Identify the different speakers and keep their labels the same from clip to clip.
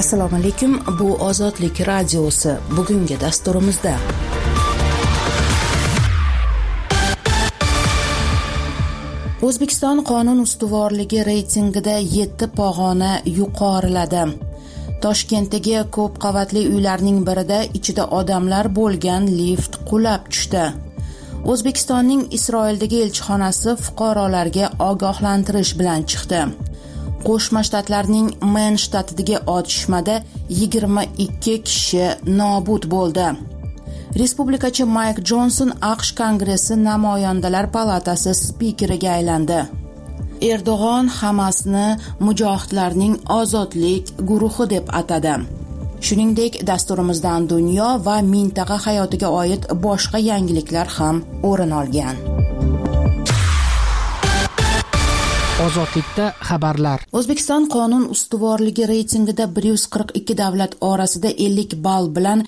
Speaker 1: Assalomu alaykum. Bu Ozodlik radiosi. Bugungi dasturimizda O'zbekiston qonun ustuvorligi reytingida 7 pog'ona yuqoriladi. Toshkentdagi ko'p qavatli uylarning birida ichida odamlar bo'lgan lift qulab tushdi. O'zbekistonning Isroildagi elchixonasi fuqarolarga ogohlantirish bilan chiqdi. Qo'shma Shtatlarning Men shtatidagi otishmada 22 kishi nobud bo'ldi. Respublikachi Mayk Jonson AQSh Kongressi Namoyandalar palatasi spikeriga aylandi. Erdo'g'on Hamasni mujohidlarning ozodlik guruhi deb atadi. Shuningdek, dasturimizdan dunyo va mintaqa hayotiga oid boshqa yangiliklar ham o'rin olgan.
Speaker 2: Ozodlikda xabarlar.
Speaker 1: O'zbekiston qonun ustuvorligi reytingida 142 davlat orasida 50 ball bilan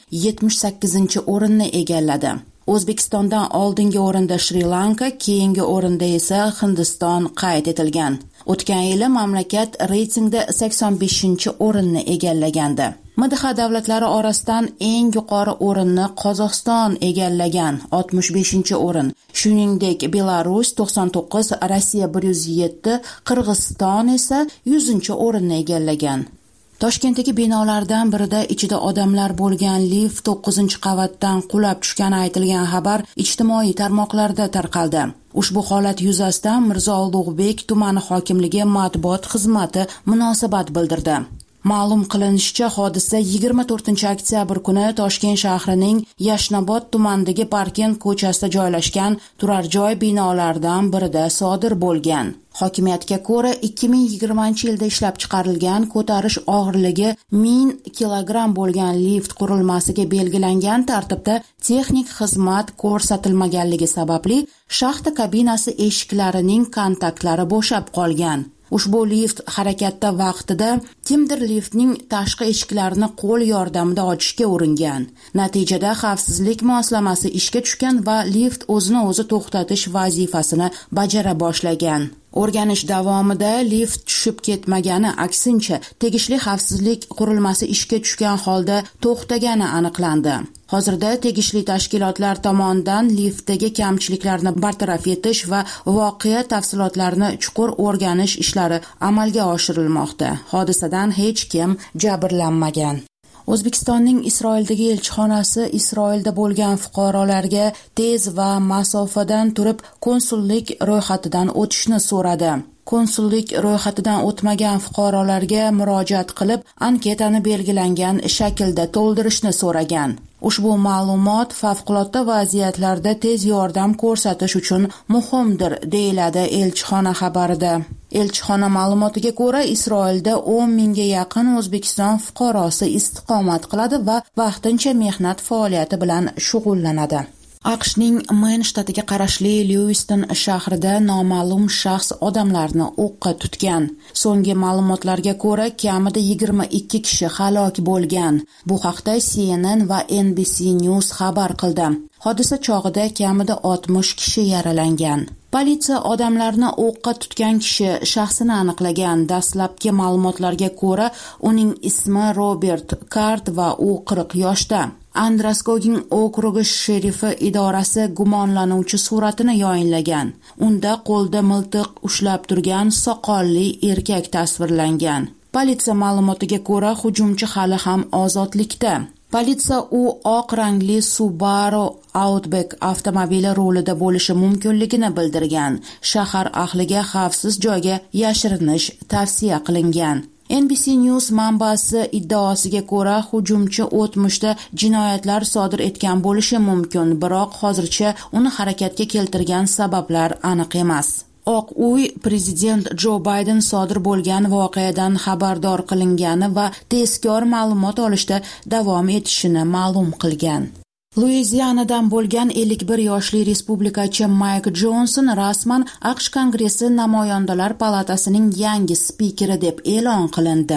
Speaker 1: 78-o'rinni egalladi. O'zbekistondan oldingi o'rinda Shri Lanka, keyingi o'rinda esa Hindiston qayd etilgan. O'tgan yili mamlakat reytingda 85-o'rinni egallagandi. MDH davlatlari orasidan eng yuqori o'rinni Qozog'iston egallagan, 65-o'rin. Shuningdek, Belarus 99, Rossiya 107, Qirg'iziston esa 100-o'rinni egallagan. Toshkentdagi binolardan birida ichida odamlar bo'lgan lift 9-qavatdan qulab tushgani aytilgan xabar ijtimoiy tarmoqlarda tarqaldi. Ushbu holat yuzasidan Mirzo Ulug'bek tumani hokimligi matbuot xizmati munosabat bildirdi. Ma'lum qilinishicha, hodisa 24-oktyabr kuni Toshkent shahrining Yashnobod tumanidagi Parkent ko'chasida joylashgan turar joy binolaridan birida sodir bo'lgan. Hokimiyatga ko'ra 2020-yilda ishlab chiqarilgan ko'tarish og'irligi 1000 kilogramm bo'lgan lift qurilmasiga belgilangan tartibda texnik xizmat ko'rsatilmaganligi sababli shaxta kabinasi eshiklarining kontaktlari bo'shab qolgan. Ushbu lift harakatda vaqtida kimdir liftning tashqi eshiklarini qo'l yordamida ochishga uringan. Natijada xavfsizlik moslamasi ishga tushgan va lift o'zini o'zi to'xtatish vazifasini bajara boshlagan. O'rganish davomida lift tushib ketmagani, aksincha tegishli xavfsizlik qurilmasi ishga tushgan holda to'xtagani aniqlandi. Hozirda tegishli tashkilotlar tomonidan liftdagi kamchiliklarni bartaraf etish va voqea tafsilotlarini chuqur o'rganish ishlari amalga oshirilmoqda. Hodisadan hech kim jabrlanmagan. O'zbekistonning Isroildagi elchixonasi Isroilda bo'lgan fuqarolarga tez va masofadan turib konsullik ro'yxatidan o'tishni so'radi. Konsullik ro'yxatidan o'tmagan fuqarolarga murojaat qilib, anketani belgilangan shaklda to'ldirishni so'ragan. Ushbu ma'lumot favqulodda vaziyatlarda tez yordam ko'rsatish uchun muhimdir, deyiladi elchixona xabarida. Elchixona ma'lumotiga ko'ra, Isroilda 10 mingga yaqin O'zbekiston fuqarosi istiqomat qiladi va vaqtincha mehnat faoliyati bilan shug'ullanadi. AQShning Men shtatiga qarashli Lewiston shahrida noma'lum shaxs odamlarni o'qqa tutgan. So'nggi ma'lumotlarga ko'ra, kamida 22 kishi halok bo'lgan. Bu haqda CNN va NBC News xabar qildi. Hodisa chog'ida kamida 60 kishi yaralangan. Politsiya odamlarni o'qqa tutgan kishi shaxsini aniqlagan. Dastlabki ma'lumotlarga ko'ra, uning ismi Robert Kart va u 40 yoshda. Andraskogin okrugi sherifi idorasi gumonlanuvchi suratini yayinlagan. Unda qo'lda miltiq ushlab turgan soqolli erkak tasvirlangan. Politsiya ma'lumotiga ko'ra, hujumchi hali ham ozodlikda. Politsiya u oq rangli Subaru Outback avtomobili rulida bo'lishi mumkinligini bildirgan. Shahar ahliga xavfsiz joyga yashirinish tavsiya qilingan. NBC News manbasi iddaosiga ko'ra, hujumchi o'tmishda jinoyatlar sodir etgan bo'lishi mumkin, biroq hozircha uni harakatga keltirgan sabablar aniq emas. Oq uy prezident Jo Bayden sodir bo'lgan voqeadan xabardor qilingani va tezkor ma'lumot olishda davom etishini ma'lum qilgan. Luizianadan bo'lgan 51 yoshli respublikachi Mayk Jonson rasman AQSh Kongressi Namoyandalar palatasining yangi spikeri deb e'lon qilindi.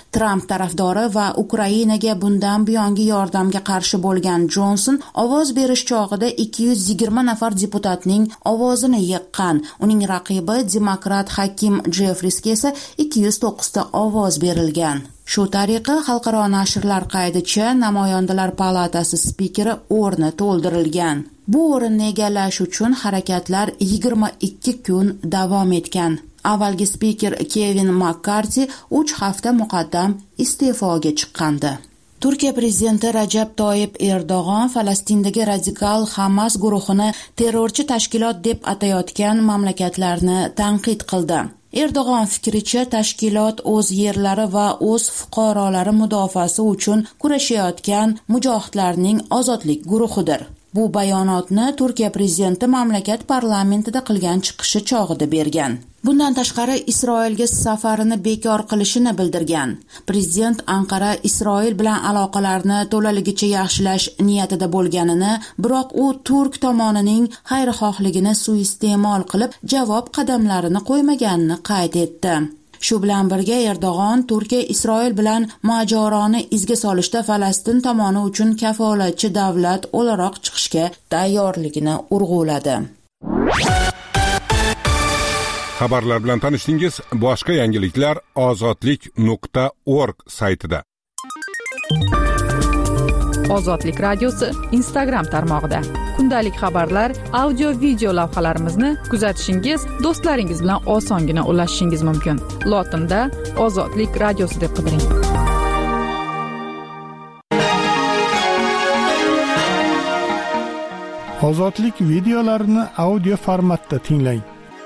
Speaker 1: Tramp tarafdori va Ukrainaga bundan buyongi yordamga qarshi bo'lgan Jonson ovoz berish chog'ida 220 nafar deputatning ovozini yiqqan. Uning raqibi demokrat Hakim Jeffriesga esa 209 ta ovoz berilgan. Shu tariqa xalqaro nashrlar qaydicha Namoyondalar palatasi spikeri o'rni to'ldirilgan. Bu o'rinni egallash uchun harakatlar 22 kun davom etgan. Avvalgi spiker Kevin Makkarti 3 hafta muqaddam iste'foga chiqqandi. Turkiya prezidenti Rajab Toyyib Erdo'g'on Falastindagi radikal Hamas guruhini terrorchi tashkilot deb atayotgan mamlakatlarni tanqid qildi. Erdo'g'on fikricha, tashkilot o'z yerlari va o'z fuqarolari mudofaasi uchun kurashayotgan mujohidlarning ozodlik guruhidir. Bu bayonotni Turkiya prezidenti mamlakat parlamentida qilgan chiqishi chog'ida bergan. Bundan tashqari Isroilga safarini bekor qilishini bildirgan. Prezident Anqara Isroil bilan aloqalarni to'laligicha yaxshilash niyatida bo'lganini, biroq u turk tomonining xayrixohligini suiiste'mol qilib javob qadamlarini qo'ymaganini qayd etdi. Shu bilan birga Erdo'g'on Turkiya Isroil bilan mojaroni izga solishda Falastin tomoni uchun kafolatchi davlat o'laroq chiqishga tayyorligini urg'uladi.
Speaker 2: Xabarlar bilan tanishdingiz. Boshqa yangiliklar ozodlik.org saytida.
Speaker 3: Ozodlik radiosi Instagram tarmog'ida. Kundalik xabarlar, audio, video lavhalarimizni kuzatishingiz, do'stlaringiz bilan osongina ulashishingiz mumkin. Lotinda Ozodlik radiosi deb qidiring.
Speaker 4: Ozodlik videolarini audio formatda tinglang.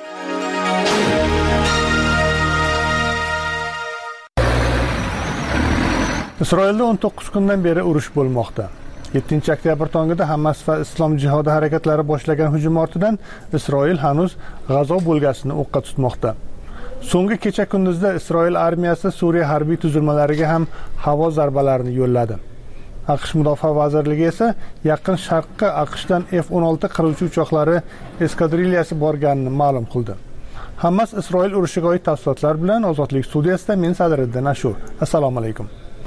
Speaker 4: Isroilda 19 kundan beri urush bo'lmoqda. 7-oktyabr tongida Hamas va Islom jihodi harakatlari boshlagan hujum ortidan Isroil hanuz G'azo bo'lgasini o'qqa tutmoqda. So'nggi kecha kunduzda Isroil armiyasi Suriya harbiy tuzilmalariga ham havo zarbalarini yo'lladi. AQSh Mudofaa vazirligi esa Yaqin Sharqqa AQShdan F-16 qiruvchi uchoqlari eskadrilliyasi borganini ma'lum qildi. Hamas Isroil urushiga oid tafsilotlar bilan Ozodlik studiyasida men Sadriddin Ashur. Assalomu alaykum.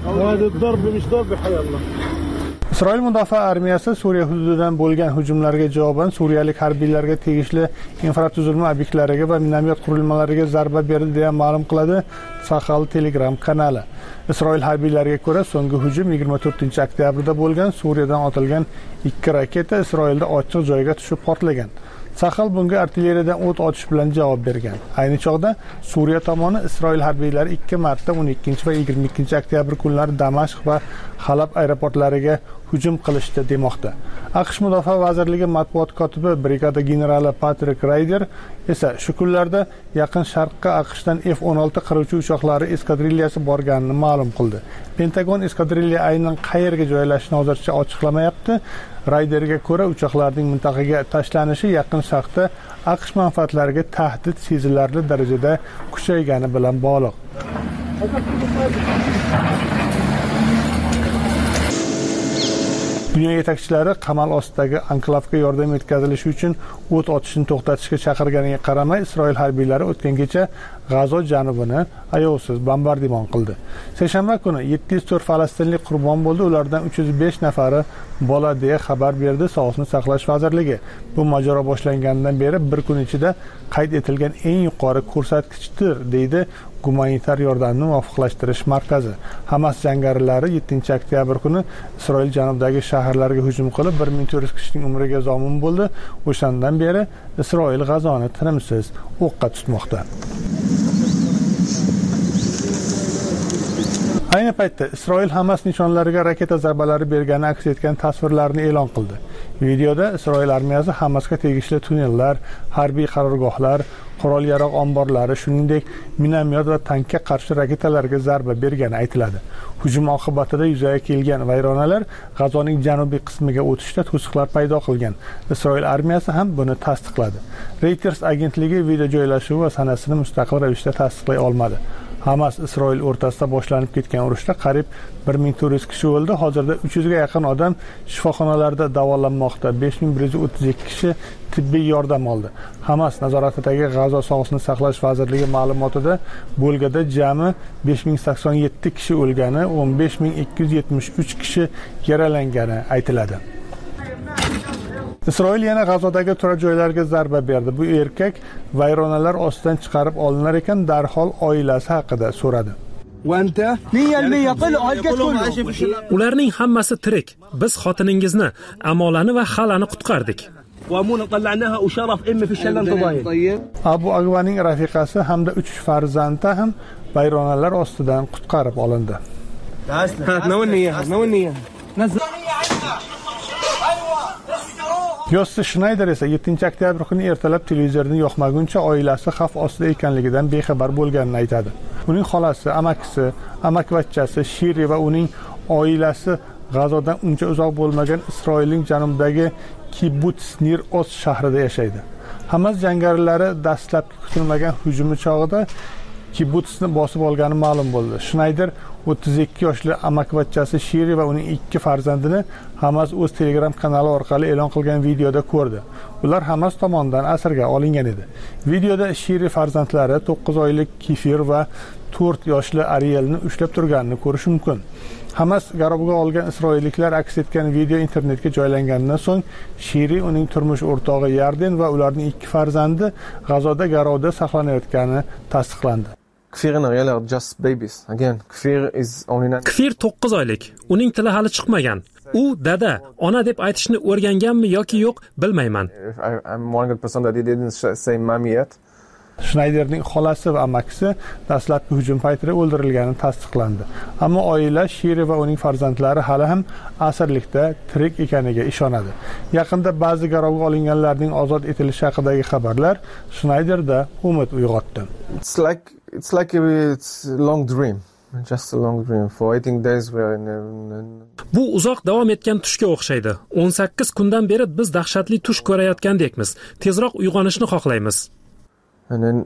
Speaker 4: Isroil mudofaa armiyasi Suriya hududidan bo'lgan hujumlarga javoban suriyalik harbiylarga tegishli infratuzilma obyektlariga va minomyot qurilmalariga zarba berdi deya ma'lum qiladi Sahal Telegram kanali. Isroil harbiylariga ko'ra, so'nggi hujum 24-oktyabrda bo'lgan. Suriyadan otilgan 2 raketa Isroilda ochiq joyga tushib portlagan. Sahal bunga artilleriyadan o't ochish bilan javob bergan. Ayni chog'da Suriya tomoni Isroil harbiylari 2 marta 12 va 22-oktyabr kunlari Damashq va Halab aeroportlariga hujum qilishdi demoqda. AQSh Mudofaa vazirligi matbuot kotibi brigada generali Patrick Ryder esa shu kunlarda Yaqin Sharqqa AQShdan F-16 qiruvchi uchoqlari eskadrilliyasi borganini ma'lum qildi. Pentagon eskadrilliya aynan qayerga joylashishini hozircha ochiqlamayapti. Ryderga ko'ra, uchoqlarning mintaqaga tashlanishi Yaqin Sharqda AQSh manfaatlariga tahdid sezilarli darajada kuchaygani bilan bog'liq. Dunyo yetakchilari qamal ostidagi anklavga yordam yetkazilishi uchun o't ochishni to'xtatishga chaqirganiga qaramay, Isroil harbiylari o'tgan kecha G'azo janubini ayovsiz bombardimon qildi. Seshanba kuni 704 falastinlik qurbon bo'ldi, ulardan 305 nafari bola deya xabar berdi Sog'liqni saqlash vazirligi. Bu mojaro boshlangandan beri bir kun ichida qayd etilgan eng yuqori ko'rsatkichdir, deydi Gumanitar yordamni muvofiqlashtirish markazi. Hamas jangarilari 7-oktyabr kuni Isroil janubidagi shaharlarga hujum qilib 1400 kishining umriga zomin bo'ldi. O'shandan beri Isroil G'azoni tinimsiz o'qqa tutmoqda. Ayni paytda Isroil Hamas nishonlariga raketa zarbalari bergani aks etgan tasvirlarni e'lon qildi. Videoda Isroil armiyasi Hamasga tegishli tunnellar, harbiy qarorgohlar, qurol-yarog' omborlari, shuningdek minomyot va tankga qarshi raketalarga zarba bergani aytiladi. Hujum oqibatida yuzaga kelgan vayronalar G'azoning janubiy qismiga o'tishda to'siqlar paydo qilgan. Isroil armiyasi ham buni tasdiqladi. Reuters agentligi video joylashuvi va sanasini mustaqil ravishda tasdiqlay olmadi. Hamas Isroil o'rtasida boshlanib ketgan urushda qariyb 1400 kishi o'ldi. Hozirda 300 ga yaqin odam shifoxonalarda davolanmoqda. 5132 kishi tibbiy yordam oldi. Hamas nazoratidagi G'azo sog'liqni saqlash vazirligi ma'lumotida bo'lgada jami 5087 kishi o'lgani, 15273 kishi yaralangani aytiladi. Isroil yana G'azodagi turar joylarga zarba berdi. Bu erkak vayronalar ostidan chiqarib olinar ekan, darhol oilasi haqida so'radi.
Speaker 5: Ularning hammasi tirik. Biz xotiningizni, Amolani va Xalani qutqardik.
Speaker 4: Abu Agvaning rafiqasi hamda 3 farzandi ham vayronalar ostidan qutqarib olindi. Yossi Schneider esa 7-oktyabr kuni ertalab televizorni yoqmaguncha oilasi xavf ostida ekanligidan bexabar bo'lganini aytadi. Uning xolasi, amakisi, amakivachchasi Shiri va uning oilasi G'azodan uncha uzoq bo'lmagan Isroilning janubidagi Kibbutz Nir Oz shahrida yashaydi. Hamas jangarilari dastlabki kutilmagan hujumi chog'ida Kibbutzni bosib olgani ma'lum bo'ldi. Schneider 32 yoshli amakivachchasi Shiri va uning 2 farzandini Hamas o'z Telegram kanali orqali e'lon qilgan videoda ko'rdi. Ular Hamas tomonidan asirga olingan edi. Videoda Shiri farzandlari 9 oylik Kifir va 4 yoshli Arielni ushlab turganini ko'rish mumkin. Hamas garovga olgan isroilliklar aks etgan video internetga joylanganidan so'ng Shiri, uning turmush o'rtog'i Yarden va ularning 2 farzandi G'azoda garovda saqlanayotgani tasdiqlandi.
Speaker 5: Kfir 9 oylik. Uning tili hali chiqmagan. U dada, ona deb aytishni o'rganganmi yoki yo'q, bilmayman.
Speaker 4: Schneiderning xolasi va amakisi dastlabki hujum paytida o'ldirilgani tasdiqlandi. Ammo oila Shiri va uning farzandlari hali ham asirlikda tirik ekaniga ishonadi. Yaqinda ba'zi garovga olinganlarning ozod etilishi haqidagi xabarlar Schneiderda umid uyg'otdi.
Speaker 6: It's like a long dream. Just a long dream for 18 days we're in.
Speaker 5: Bu uzoq davom etgan tushga o'xshaydi. 18 kundan beri biz dahshatli tush ko'rayotgandekmiz. Tezroq uyg'onishni xohlaymiz.
Speaker 6: And then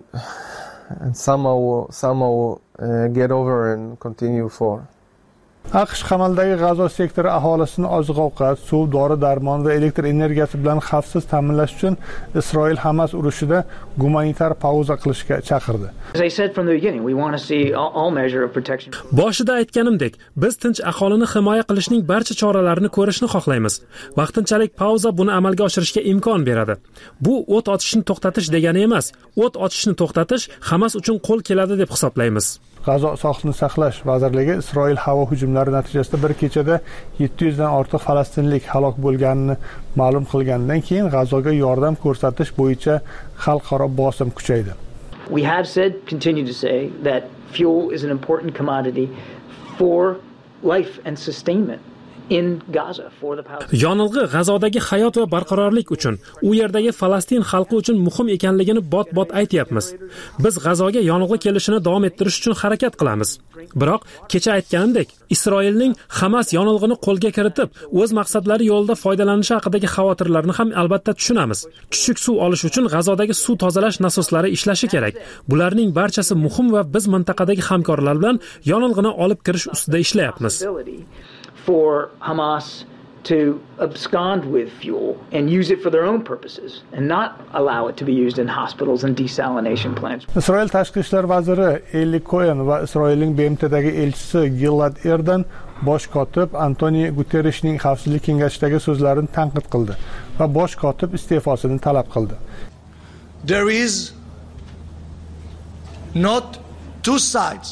Speaker 6: somehow get over and continue for.
Speaker 4: AQSh qamaldagi G'azo sektori aholisini oziq-ovqat, suv, dori-darmon va elektr energiyasi bilan xavfsiz ta'minlash uchun Isroil Hamas urushida gumanitar pauza qilishga chaqirdi.
Speaker 5: Boshida aytganimdek, biz tinch aholini himoya qilishning barcha choralarini ko'rishni xohlaymiz. Vaqtinchalik pauza buni amalga oshirishga imkon beradi. Bu o't ochishni to'xtatish degani emas. O't ochishni to'xtatish Hamas uchun qo'l keladi deb hisoblaymiz.
Speaker 4: G'azo sog'liqni saqlash vazirligi Isroil havo hujumlari natijasida bir kechada 700 dan ortiq falastinlik halok bo'lganini ma'lum qilgandan keyin G'azoga yordam ko'rsatish bo'yicha xalqaro bosim kuchaydi.
Speaker 7: We have said, continue to say, that fuel is an important commodity for life and sustainment in Gaza for the Palestinians.
Speaker 5: Yonilg'i G'azodagi hayot va barqarorlik uchun, u yerdagi Falastin xalqi uchun muhim ekanligini bot-bot aytyapmiz. Biz G'azoga yonilg'i kelishini davom ettirish uchun harakat qilamiz. Biroq kecha aytganimdek, Isroilning Hamas yonilg'ini qo'lga kiritib, o'z maqsadlari yo'lida foydalanishi haqidagi xavotirlarni ham albatta tushunamiz. Chuchuk suv olish uchun G'azodagi suv tozalash nasoslari ishlashi kerak. Bularning barchasi muhim va biz mintaqadagi hamkorlar bilan yonilg'ini olib kirish ustida ishlayapmiz.
Speaker 7: For Hamas to abscond with fuel and use it for their own purposes and not allow it to be used in hospitals and desalination plants.
Speaker 4: Isroil tashqi ishlar vaziri Eli Cohen va Isroilning BMTdagi elchisi Gilad Erdan bosh kotib Antoniy Guterreshning xavfsizlik kengashidagi so'zlarini tanqid qildi va bosh kotib iste'fosini talab qildi.
Speaker 8: There is not two sides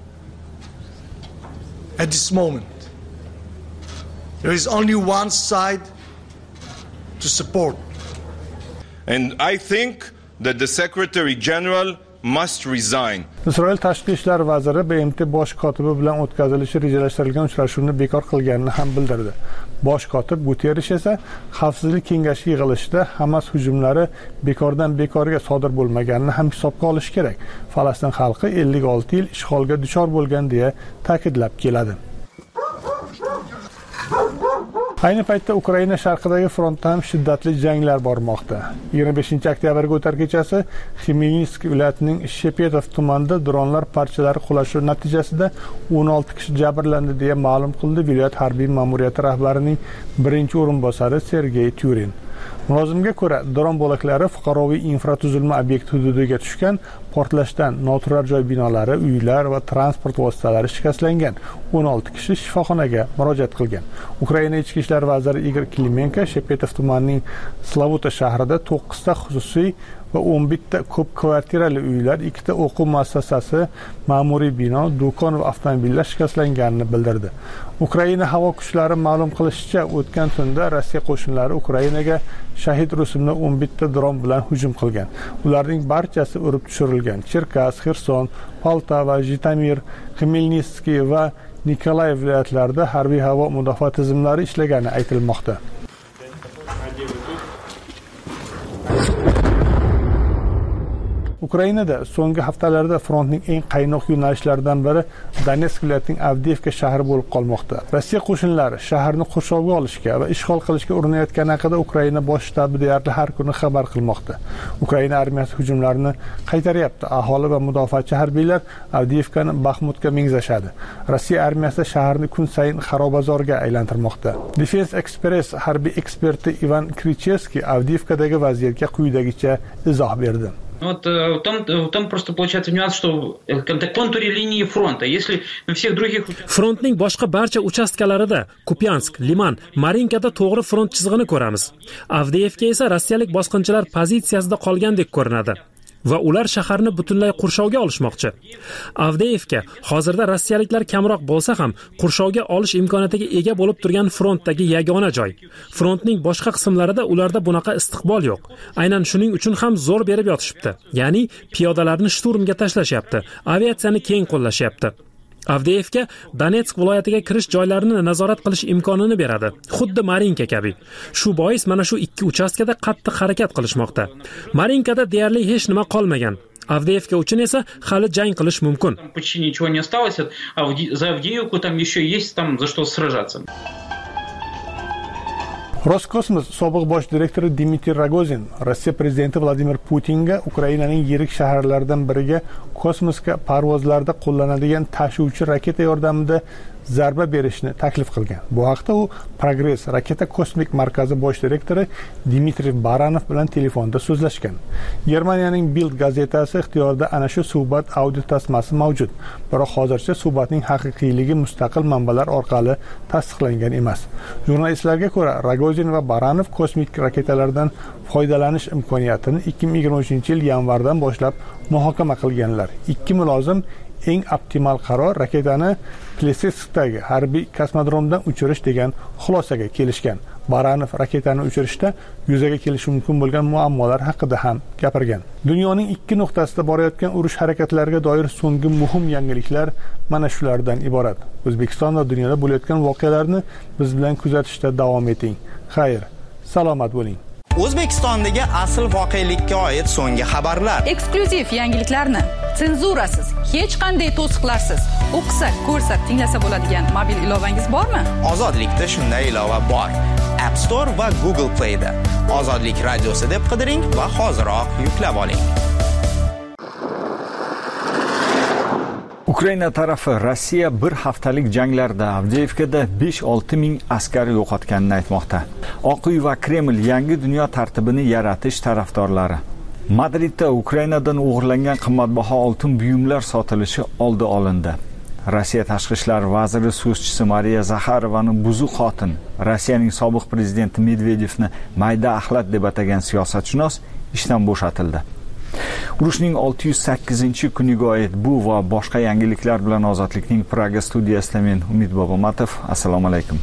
Speaker 8: at this moment. There is only one side to support.
Speaker 9: And I think that the Secretary General must resign.
Speaker 4: Isroil tashqi ishlar vaziri BMT bosh kotibi bilan o'tkazilishi rejalashtirilgan uchrashuvni bekor qilganini ham bildirdi. Bosh kotib Guterresh esa xavfsizlik kengashi yig'ilishida Hamas hujumlari bekordan bekorga sodir bo'lmaganini ham hisobga olish kerak. Falastin xalqi 56 yil ishg'olga duchor bo'lgan deya ta'kidlab keladi. Ayni paytda Ukraina sharqidagi frontda ham shiddatli janglar bormoqda. 25-oktyabrga o'tar kechasi Xmelnytsk viloyatining Shepetov tumanida dronlar parchalari qulashi natijasida 16 kishi jabrlandi deya ma'lum qildi viloyat harbiy ma'muriyati rahbarining birinchi o'rinbosari Sergey Tyurin. Mulozimga ko'ra, dron bo'laklari fuqaroviy infratuzilma obyekti hududiga tushgan, portlashdan noturar joy binolari, uylar va transport vositalari shikastlangan. 16 kishi shifoxonaga murojaat qilgan. Ukraina ichki ishlar vaziri Igor Klimenko Shepetov tumanining Slavuta shahrida 9 ta xususiy va 11 ta ko'p kvartirali uylar, 2 ta o'quv muassasasi, ma'muriy bino, do'kon va avtomobillar shikastlanganini bildirdi. Ukraina havo kuchlari ma'lum qilishicha, o'tgan tunda Rossiya qo'shinlari Ukrainaga shahid rusumli 11 ta dron bilan hujum qilgan. Ularning barchasi urib tushirilgan. Cherkassk, Xerson, Poltava, Jitomir, Xmelnytsk va Nikolayev viloyatlarida harbiy havo mudofaa tizimlari ishlagani aytilmoqda. Ukrainada so'nggi haftalarda frontning eng qaynoq yo'nalishlaridan biri Donetsk viloyatining Avdiivka shahri bo'lib qolmoqda. Rossiya qo'shinlari shaharni qurshovga olishga va ishg'ol qilishga urinayotgani haqida Ukraina bosh shtabi deyarli har kuni xabar qilmoqda. Ukraina armiyasi hujumlarini qaytaryapti. Aholi va mudofaachi harbiylar Avdiivkani Baxmutga mengzashadi. Rossiya armiyasi shaharni kun sayin xarobazorga aylantirmoqda. Defense Express harbiy eksperti Ivan Krichevskiy Avdiivkadagi vaziyatga quyidagicha izoh berdi.
Speaker 10: Вот там просто получается нюанс, что на контуре линии фронта, если на всех других...
Speaker 5: Frontning boshqa barcha uchastkalarida Kupyansk, Liman, Marinkada to'g'ri front chizig'ini ko'ramiz. Avdiivka esa rossiyalik bosqinchilar pozitsiyasida qolgandek ko'rinadi. Va ular shaharni butunlay qurshovga olishmoqchi. Avdiivka hozirda rossiyaliklar kamroq bo'lsa ham qurshovga olish imkoniyatiga ega bo'lib turgan frontdagi yagona joy. Frontning boshqa qismlarida ularda bunaqa istiqbol yo'q. Aynan shuning uchun ham zo'r berib yotishibdi. Ya'ni piyodalarni shturmga tashlashyapti, aviatsiyani keng qo'llashyapti. Avdiivka Donetsk viloyatiga kirish joylarini nazorat qilish imkonini beradi, xuddi Marinka kabi. Shu bois mana shu ikki uchastkada qattiq harakat qilishmoqda. Marinkada deyarli hech nima qolmagan. Avdiivka uchun esa hali jang qilish mumkin.
Speaker 10: Почти ничего не осталось, а за Авдеевку там еще есть там за что сражаться.
Speaker 4: Roskosmos sobiq bosh direktori Dmitriy Rogozin Rossiya prezidenti Vladimir Putinga Ukrainaning yirik shaharlaridan biriga kosmosga parvozlarda qo'llanadigan tashuvchi raketa yordamida zarba berishni taklif qilgan. Bu haqda u Progress raketa kosmik markazi bosh direktori Dmitriy Baranov bilan telefonda so'zlashgan. Germaniyaning Bild gazetasi ixtiyorida ana shu suhbat audio tasmasi mavjud. Biroq hozircha suhbatning haqiqiyligi mustaqil manbalar orqali tasdiqlangan emas. Jurnalistlarga ko'ra, Rogozin va Baranov kosmik raketalardan foydalanish imkoniyatini 2023-yil yanvardan boshlab muhokama qilganlar. Ikki mulozim eng optimal qaror raketani Pleseskdagi harbiy kosmodromdan uchirish degan xulosaga kelishgan. Baranov raketani uchirishda yuzaga kelishi mumkin bo'lgan muammolar haqida ham gapirgan. Dunyoning ikki nuqtasida borayotgan urush harakatlariga doir so'nggi muhim yangiliklar mana shulardan iborat. O'zbekiston va dunyoda bo'layotgan voqealarni biz bilan kuzatishda davom eting. Xayr, salomat bo'ling.
Speaker 11: O'zbekistondagi asl voqelikka oid so'nggi xabarlar,
Speaker 3: eksklyuziv yangiliklarni senzurasiz, hech qanday to'siqlarsiz o'qisa, ko'rsa, tinglasa bo'ladigan mobil ilovangiz bormi?
Speaker 11: Ozodlikda shunday ilova bor. App Store va Google Play da Ozodlik radiosi deb qidiring va hoziroq yuklab oling.
Speaker 12: Ukraina tarafi Rossiya bir haftalik janglarda Avdiivkada 5-6 ming askar yo'qotganini aytmoqda. Oq uy va Kreml yangi dunyo tartibini yaratish tarafdorlari. Madridda Ukrainadan o'g'irlangan qimmatbaho oltin buyumlar sotilishi oldi olindi. Rossiya tashqi ishlar vaziri so'zchisi Mariya Zaxarovaning buzuq xotin, Rossiyaning sobiq prezidenti Medvedevni mayda axlat deb atagan siyosatshunos ishdan bo'shatildi. Urushning 608-kuniga oid bu va boshqa yangiliklar bilan Ozodlikning Praga studiyasida men Umid Bobomatov. Assalomu alaykum.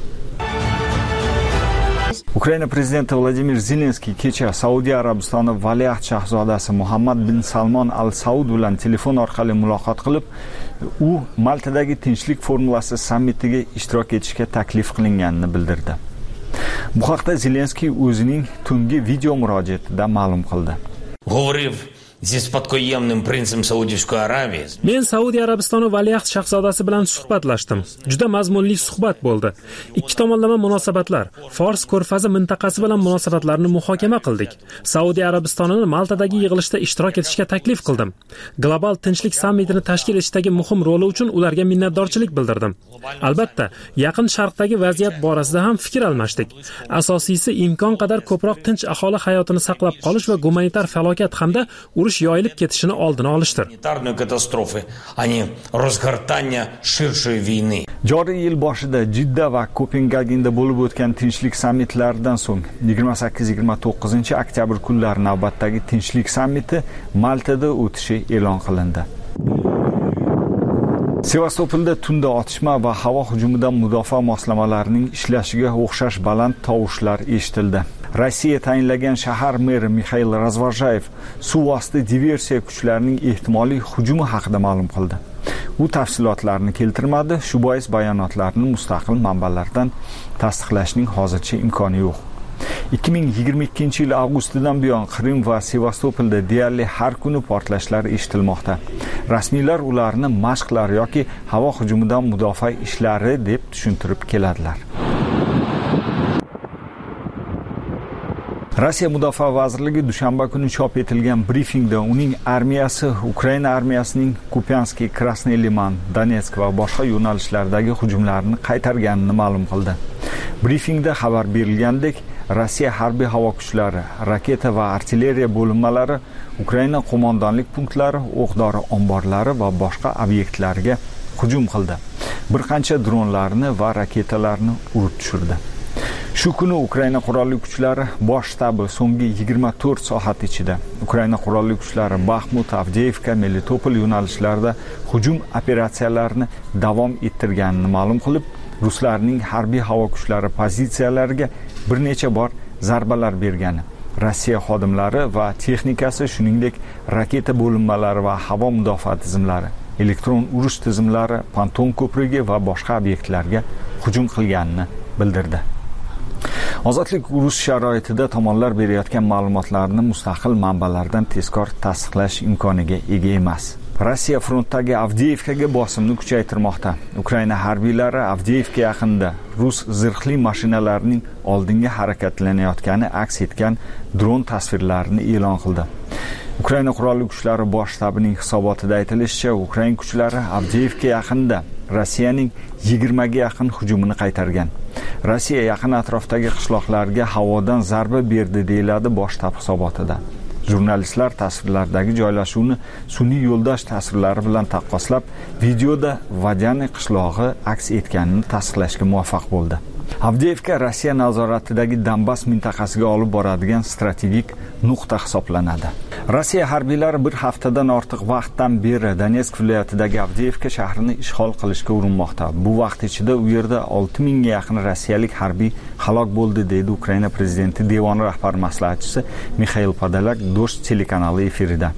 Speaker 12: Ukraina prezidenti Vladimir Zelenskiy kecha Saudiya Arabistoni valiahd shahzodasi Muhammad bin Salmon Al Saud bilan telefon orqali muloqot qilib, u Maltadagi tinchlik formulasi sammitiga ishtirok etishga taklif qilinganini bildirdi. Bu haqda Zelenskiy o'zining tungi video murojaatida ma'lum qildi.
Speaker 13: Говорив
Speaker 5: Men Saudiya Arabistoni valiahd shahzodasi bilan suhbatlashdim. Juda mazmunli suhbat bo'ldi. Ikki tomonlama munosabatlar, Fors ko'rfazi mintaqasi bilan munosabatlarni muhokama qildik. Saudiya Arabistonini Maltadagi yig'ilishda ishtirok etishga taklif qildim. Global tinchlik sammitini tashkil etishdagi muhim roli uchun ularga minnatdorchilik bildirdim. Albatta, Yaqin Sharqdagi vaziyat borasida ham fikr almashdik. Asosiysi imkon qadar ko'proq tinch aholi hayotini saqlab qolish va gumanitar falokat hamda urush yoyilib ketishini oldini olishdir.
Speaker 12: Joriy yil boshida Jidda va Kopengagenda bo'lib o'tgan tinchlik sammitlaridan so'ng 28-29 oktyabr kunlari navbatdagi tinchlik sammiti Maltada o'tishi e'lon qilindi. Sevastopolda tunda otishma va havo hujumidan mudofaa moslamalarining ishlashiga o'xshash baland tovushlar eshitildi. Rossiya tayinlagan shahar meri Mikhail Razvozhayev suvosti diversiya kuchlarining ehtimoliy hujumi haqida ma'lum qildi. U tafsilotlarni keltirmadi, shu bois bayonotlarni mustaqil manbalardan tasdiqlashning hozircha imkoni yo'q. 2022-yil avgustidan buyon Qrim va Sevastopolda deyarli har kuni portlashlar eshitilmoqda. Rasmiylar ularni mashqlar yoki havo hujumidan mudofaa ishlari deb tushuntirib keladilar. Rossiya Mudofaa vazirligi dushanba kuni chop etilgan brifingda uning armiyasi Ukraina armiyasining Kupianskiy, Krasnoy Liman, Donetsk va boshqa yo'nalishlardagi hujumlarni qaytarganini ma'lum qildi. Brifingda xabar berilgandek, Rossiya harbiy havo kuchlari, raketa va artilleriya bo'linmalari Ukraina qo'mondonlik punktlari, o'q-dori omborlari va boshqa obyektlarga hujum qildi. Bir qancha dronlarni va raketalarni urib tushirdi. Shu kuni Ukraina qurolli kuchlari bosh shtabi so'nggi 24 soat ichida Ukraina qurolli kuchlari Baxmut, Avdiivka, Melitopol yo'nalishlarida hujum operatsiyalarini davom ettirganini ma'lum qilib, ruslarning harbiy havo kuchlari pozitsiyalariga bir necha bor zarbalar bergani, Rossiya xodimlari va texnikasi, shuningdek raketa bo'linmalari va havo mudofaa tizimlari, elektron urush tizimlari, Ponton ko'prigi va boshqa obyektlarga hujum qilganini bildirdi. Ozodlik urush sharoitida tomonlar berayotgan ma'lumotlarni mustaqil manbalardan tezkor tasdiqlash imkoniga ega emas. Rossiya frontdagi Avdiivkaga bosimni kuchaytirmoqda. Ukraina harbiylari Avdiivka yaqinida rus zirhli mashinalarining oldinga harakatlanayotgani aks etgan dron tasvirlarini e'lon qildi. Ukraina qurolli kuchlari bosh shtabining hisobotida aytilishicha, Ukraina kuchlari Avdiivka yaqinida Rossiyaning 20 ga yaqin hujumini qaytargan. Rossiya yaqin atrofdagi qishloqlarga havodan zarba berdi deyiladi bosh shtab hisobotida. Jurnalistlar tasvirlardagi joylashuvni sun'iy yo'ldosh tasvirlari bilan taqqoslab, videoda Vadyani qishlog'i aks etganini tasdiqlashga muvaffaq bo'ldi. Avdiivka Rossiya nazoratidagi Donbass mintaqasiga olib boradigan strategik nuqta hisoblanadi. Rossiya harbiylari bir haftadan ortiq vaqtdan beri Donetsk viloyatidagi Avdiivka shahrini ishg'ol qilishga urinmoqda. Bu vaqt ichida u yerda 6000 ga yaqin rossiyalik harbiy halok bo'ldi, deydi Ukraina prezidenti devoni rahbar maslahatchisi Mikhail Podolyak Dosh telekanali efirida.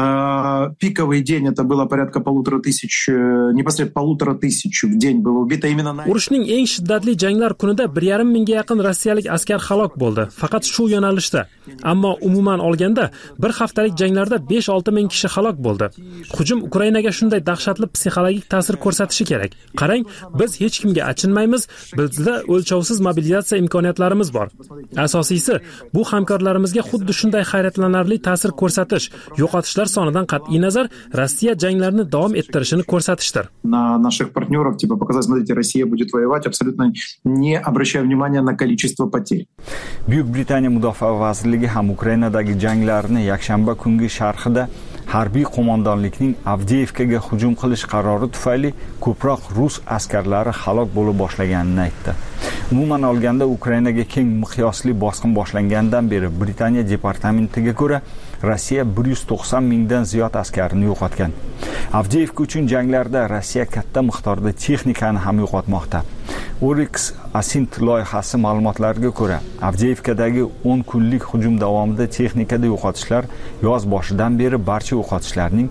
Speaker 13: Пиковый день это было порядка 1500, непосредственно 1500 в день было убито именно на...
Speaker 5: Urushning eng shiddatli janglar kunida 1,5 ga yaqin rossiyalik askar halok bo'ldi, faqat shu yo'nalishda. Ammo umuman olganda bir haftalik janglarda 5-6 ming kishi halok bo'ldi. Hujum Ukrainaga shunday dahshatli psixologik ta'sir ko'rsatishi kerak. Qarang, biz hech kimga achinmaymiz, bizda o'lchovsiz mobilizatsiya imkoniyatlarimiz bor. Asosiysi, bu hamkorlarimizga xuddi shunday hayratlanarli ta'sir ko'rsatish, yo'qotishlar sonidan qat'iy nazar Rossiya janglarini davom ettirishini ko'rsatishdir.
Speaker 13: На наших партнеров типа показать, смотрите, Россия будет воевать, абсолютно не обращая внимания на количество потерь.
Speaker 12: Buyuk Britaniya mudofaa vazirligi ham Ukrainadagi janglarni yakshanba kungi sharhida harbiy qo'mondonlikning Avdiivkaga hujum qilish qarori tufayli ko'proq rus askarlari halok bo'lib boshlaganini aytdi. Umuman olganda Ukrainaga keng miqyosli bosqin boshlangandan beri Britaniya departamentiga ko'ra Rossiya 190 mingdan ziyod askarini yo'qotgan. Avdiivka uchun janglarda Rossiya katta miqdorda texnikani ham yo'qotmoqda. Oryx Asint loyihasi ma'lumotlariga ko'ra, Avdiivkadagi 10 kunlik hujum davomida texnikada yo'qotishlar yoz boshidan beri barcha yo'qotishlarning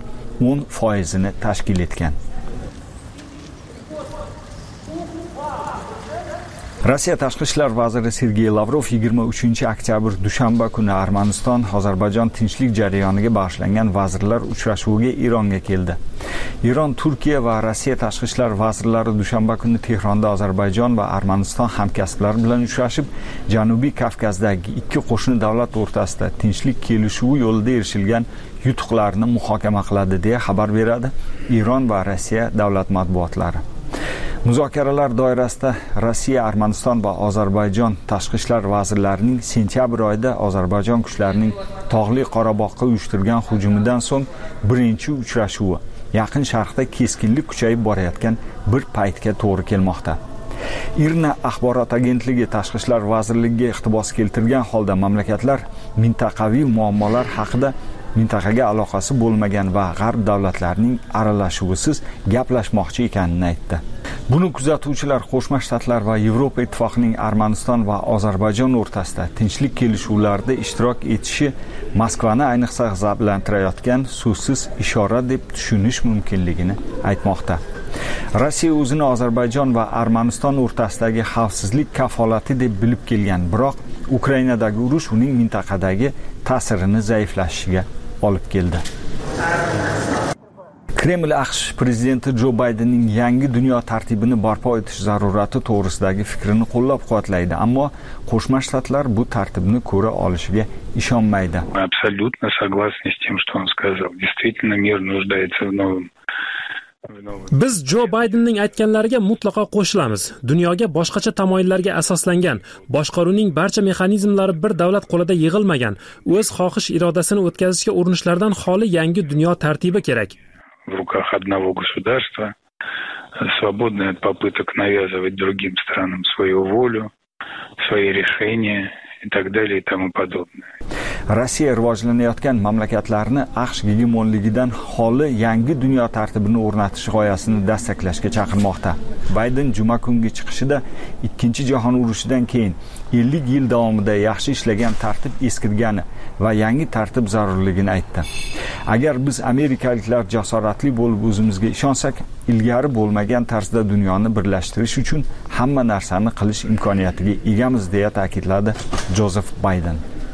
Speaker 12: 10% tashkil etgan. Rossiya tashqi ishlar vaziri Sergey Lavrov 23-oktyabr dushanba kuni Armaniston Ozarbayjon tinchlik jarayoniga bag'ishlangan vazirlar uchrashuviga Eronga keldi. Eron, Turkiya va Rossiya tashqi ishlar vazirlari dushanba kuni Tehronda Ozarbayjon va Armaniston hamkasblari bilan uchrashib, Janubiy Kavkazdagi ikki qo'shni davlat o'rtasida tinchlik kelishuvi yo'lida erishilgan yutuqlarni muhokama qiladi deya xabar beradi Eron va Rossiya davlat matbuotlari. Muzokaralar doirasida Rossiya, Armaniston va Ozarbayjon tashqi ishlar vazirlarining sentyabr oyida Ozarbayjon kuchlarining Tog'li Qorabog'ga uyushtirgan hujumidan so'ng birinchi uchrashuvi Yaqin Sharqda keskinlik kuchayib borayotgan bir paytga to'g'ri kelmoqda. IRNA axborot agentligi tashqi ishlar vazirligiga iqtibos keltirgan holda mamlakatlar mintaqaviy muammolar haqida mintaqaga aloqasi bo'lmagan va g'arb davlatlarining aralashuvisiz gaplashmoqchi ekanini aytdi. Buni kuzatuvchilar Qo'shma Shtatlar va Yevropa Ittifoqining Armaniston va Ozarbayjon o'rtasida tinchlik kelishuvlarida ishtirok etishi Moskvani ayniqsa g'azablantirayotgan so'zsiz ishora deb tushunish mumkinligini aytmoqda. Rossiya o'zini Ozarbayjon va Armaniston o'rtasidagi xavfsizlik kafolati deb bilib kelgan, biroq Ukrainadagi urush uning mintaqadagi ta'sirini zaiflashishiga olib keldi. Kreml AQSh prezidenti Jo Baydenning yangi dunyo tartibini barpo etish zarurati to'g'risidagi fikrini qo'llab-quvvatlaydi, ammo Qo'shma Shtatlar bu tartibni ko'ra olishiga ishonmaydi.
Speaker 14: Абсолютно согласны с тем, что он сказал. Действительно, мир нуждается в новом.
Speaker 5: Biz Jo Baydenning aytganlariga mutlaqo qo'shilamiz. Dunyoga boshqacha tamoyillarga asoslangan, boshqaruvning barcha mexanizmlari bir davlat qo'lida yig'ilmagan, o'z xohish irodasini o'tkazishga urinishlardan xoli yangi dunyo tartibi kerak.
Speaker 14: В руках одного государства, свободное от попыток навязывать другим странам свою волю, свои решения и так далее и тому подобное.
Speaker 12: Rossiya rivojlanayotgan mamlakatlarni AQSh gegemonligidan xoli yangi dunyo tartibini o'rnatish g'oyasini dastaklashga chaqirmoqda. Bayden juma kungi chiqishida Ikkinchi jahon urushidan keyin 50 yil davomida yaxshi ishlagan tartib eskirgani va yangi tartib zarurligini aytdi. Agar biz amerikaliklar jasoratli bo'lib o'zimizga ishonsak, ilgari bo'lmagan tarzda dunyoni birlashtirish uchun hamma narsani qilish imkoniyatiga egamiz deya ta'kidladi Jozef Bayden.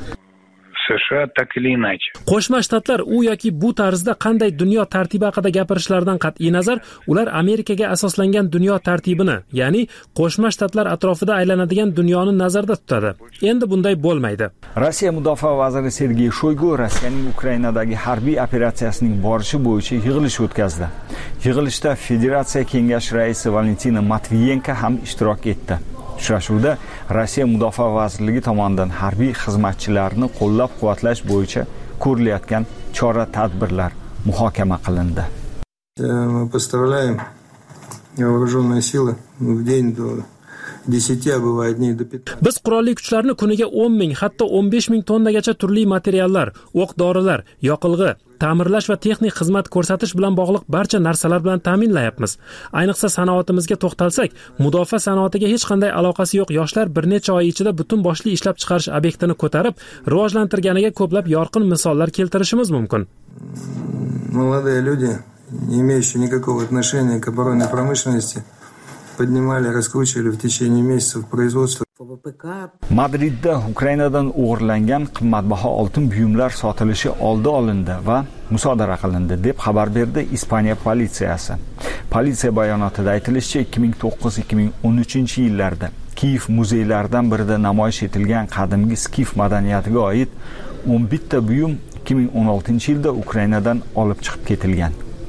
Speaker 14: США так или иначе.
Speaker 5: Qo'shma Shtatlar u yoki bu tarzda qanday dunyo tartibi haqida gapirishlaridan qat'iy nazar, ular Amerikaga asoslangan dunyo tartibini, ya'ni Qo'shma Shtatlar atrofida aylanadigan dunyoni nazarda tutadi. Endi bunday bo'lmaydi.
Speaker 12: Rossiya mudofaa vaziri Sergey Shoygu Rossiyaning Ukrainadagi harbiy operatsiyasining borishi bo'yicha yig'ilish o'tkazdi. Yig'ilishda Federatsiya Kengashi raisi Valentina Matviyenko ham ishtirok etdi. Uchrashuvda Rossiya Mudofaa vazirligi tomonidan harbiy xizmatchilarni qo'llab-quvvatlash bo'yicha ko'rilayotgan chora-tadbirlar muhokama qilindi.
Speaker 15: Мы поставляем вооруженные силы в день до 10, а бывает дней до 15.
Speaker 5: Biz qurolli kuchlarni kuniga 10 ming, hatto 15 ming tonnagacha turli materiallar, o'q-dorilar, yoqilg'i, ta'mirlash va texnik xizmat ko'rsatish bilan bog'liq barcha narsalar bilan ta'minlayapmiz. Ayniqsa sanoatimizga to'xtalsak, mudofaa sanoatiga hech qanday aloqasi yo'q yoshlar bir necha oy ichida butun boshli ishlab chiqarish obyektini ko'tarib, rivojlantirganiga ko'plab yorqin misollar keltirishimiz mumkin.
Speaker 15: Молодые люди, не имеющие никакого отношения к оборонной промышленности, поднимали, раскручивали в течение месяцев производство.
Speaker 12: Madridda Ukrainadan o'g'irlangan qimmatbaho oltin buyumlar sotilishi oldi olindi va musodara qilindi deb xabar berdi Ispaniya politsiyasi. Politsiya bayonotida aytilishicha, 2009-2013 yillarda Kiyev muzeylaridan birida namoyish etilgan qadimgi skif madaniyatiga oid 11 ta buyum 2016-yilda Ukrainadan olib chiqib ketilgan.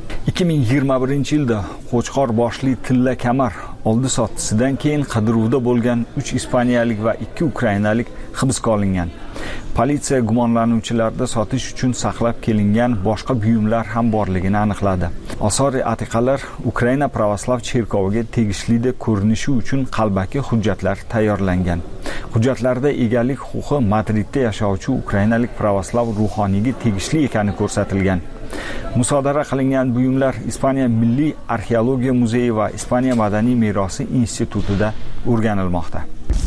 Speaker 12: 2021-yilda Qo'chqor boshli tilla kamar oldi sottisidan keyin qidiruvda bo'lgan 3 ispaniyalik va 2 ukrainalik hibsga olingan. Politsiya gumonlanuvchilarda sotish uchun saqlab kelingan boshqa buyumlar ham borligini aniqladi. Osori atiqalar Ukraina pravoslav cherkoviga tegishli deb ko'rinishi uchun qalbaki hujjatlar tayyorlangan. Hujjatlarda egalik huquqi Madridda yashovchi ukrainalik pravoslav ruhoniyga tegishli ekani ko'rsatilgan. Musodara qilingan buyumlar Ispaniya Milliy arxeologiya muzeyi va Ispaniya madaniy merosi institutida o'rganilmoqda.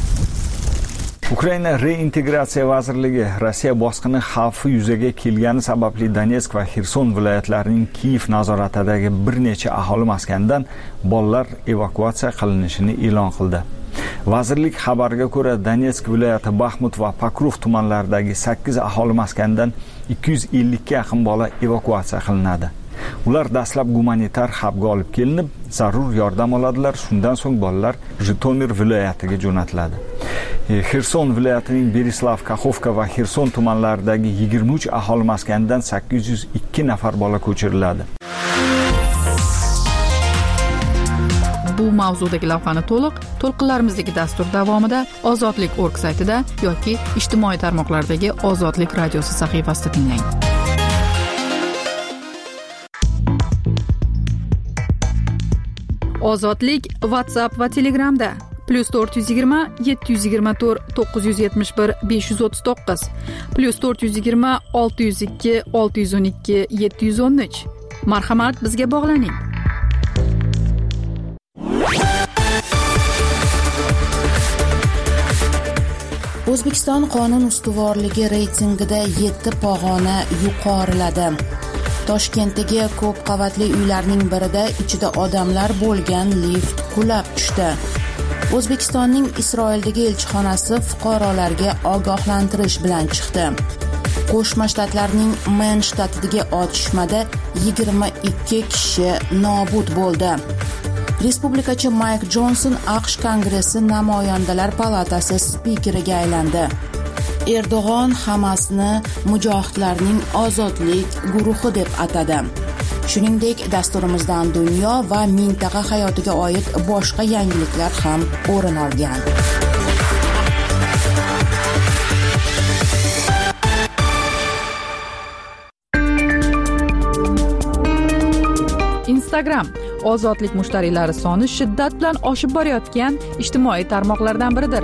Speaker 12: Ukraina reintegratsiya vazirligi Rossiya bosqini xavfi yuzaga kelgani sababli Donetsk va Xerson viloyatlarining Kiyev nazoratidagi bir necha aholi maskanidan bolalar evakuatsiya qilinishini e'lon qildi. Vazirlik xabariga ko'ra, Donetsk viloyati Baxmut va Pokrov tumanlaridagi 8 aholi maskanidan 250 ga yaqin bola evakuatsiya qilinadi. Ular dastlab gumanitar hubga olib kelinib, zarur yordam oladilar. Shundan so'ng bolalar Jitomir viloyatiga jo'natiladi. Xerson viloyatining Berislav, Kaxovka va Xerson tumanlaridagi 23 aholi maskanidan 802 nafar bola ko'chiriladi.
Speaker 3: Bu mavzudagi lavhani to'lqinlarimizdagi dastur davomida Ozodlik.org saytida yoki ijtimoiy tarmoqlardagi Ozodlik radiosi sahifasida tinglang. Ozodlik WhatsApp va Telegramda +420 724 971 539 +420 602 612 713. Marhamat, bizga bog'laning.
Speaker 1: O'zbekiston qonun ustuvorligi reytingida 7 pog'ona yuqoriladi. Toshkentdagi ko'p qavatli uylarning birida ichida odamlar bo'lgan lift qulab tushdi. O'zbekistonning Isroildagi elchixonasi fuqarolarga ogohlantirish bilan chiqdi. Qo'shma Shtatlarning Men shtatidagi otishmada 22 kishi nobud bo'ldi. Respublikachi Mayk Jonson AQSh Kongressi Namoyandalar palatasi spikeriga aylandi. Erdo'g'on Hamasni mujohidlarning ozodlik guruhi deb atadi. Shuningdek, dasturimizdan dunyo va mintaqa hayotiga oid boshqa yangiliklar ham o'rin olgan.
Speaker 3: Instagram ozodlik mushtariylari soni shiddat bilan oshib borayotgan ijtimoiy tarmoqlardan biridir.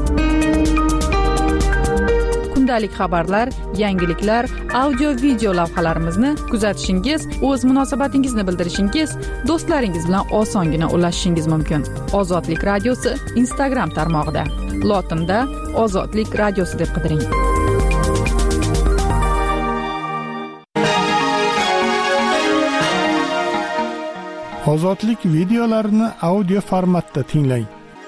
Speaker 3: Kundalik xabarlar, yangiliklar, audio-video lavhalarimizni kuzatishingiz, o'z munosabatingizni bildirishingiz, do'stlaringiz bilan osongina ulashishingiz mumkin. Ozodlik radiosi Instagram tarmog'ida. Lotinda Ozodlik radiosi deb qidiring.
Speaker 4: Ozodlik videolarini audio formatda tinglang.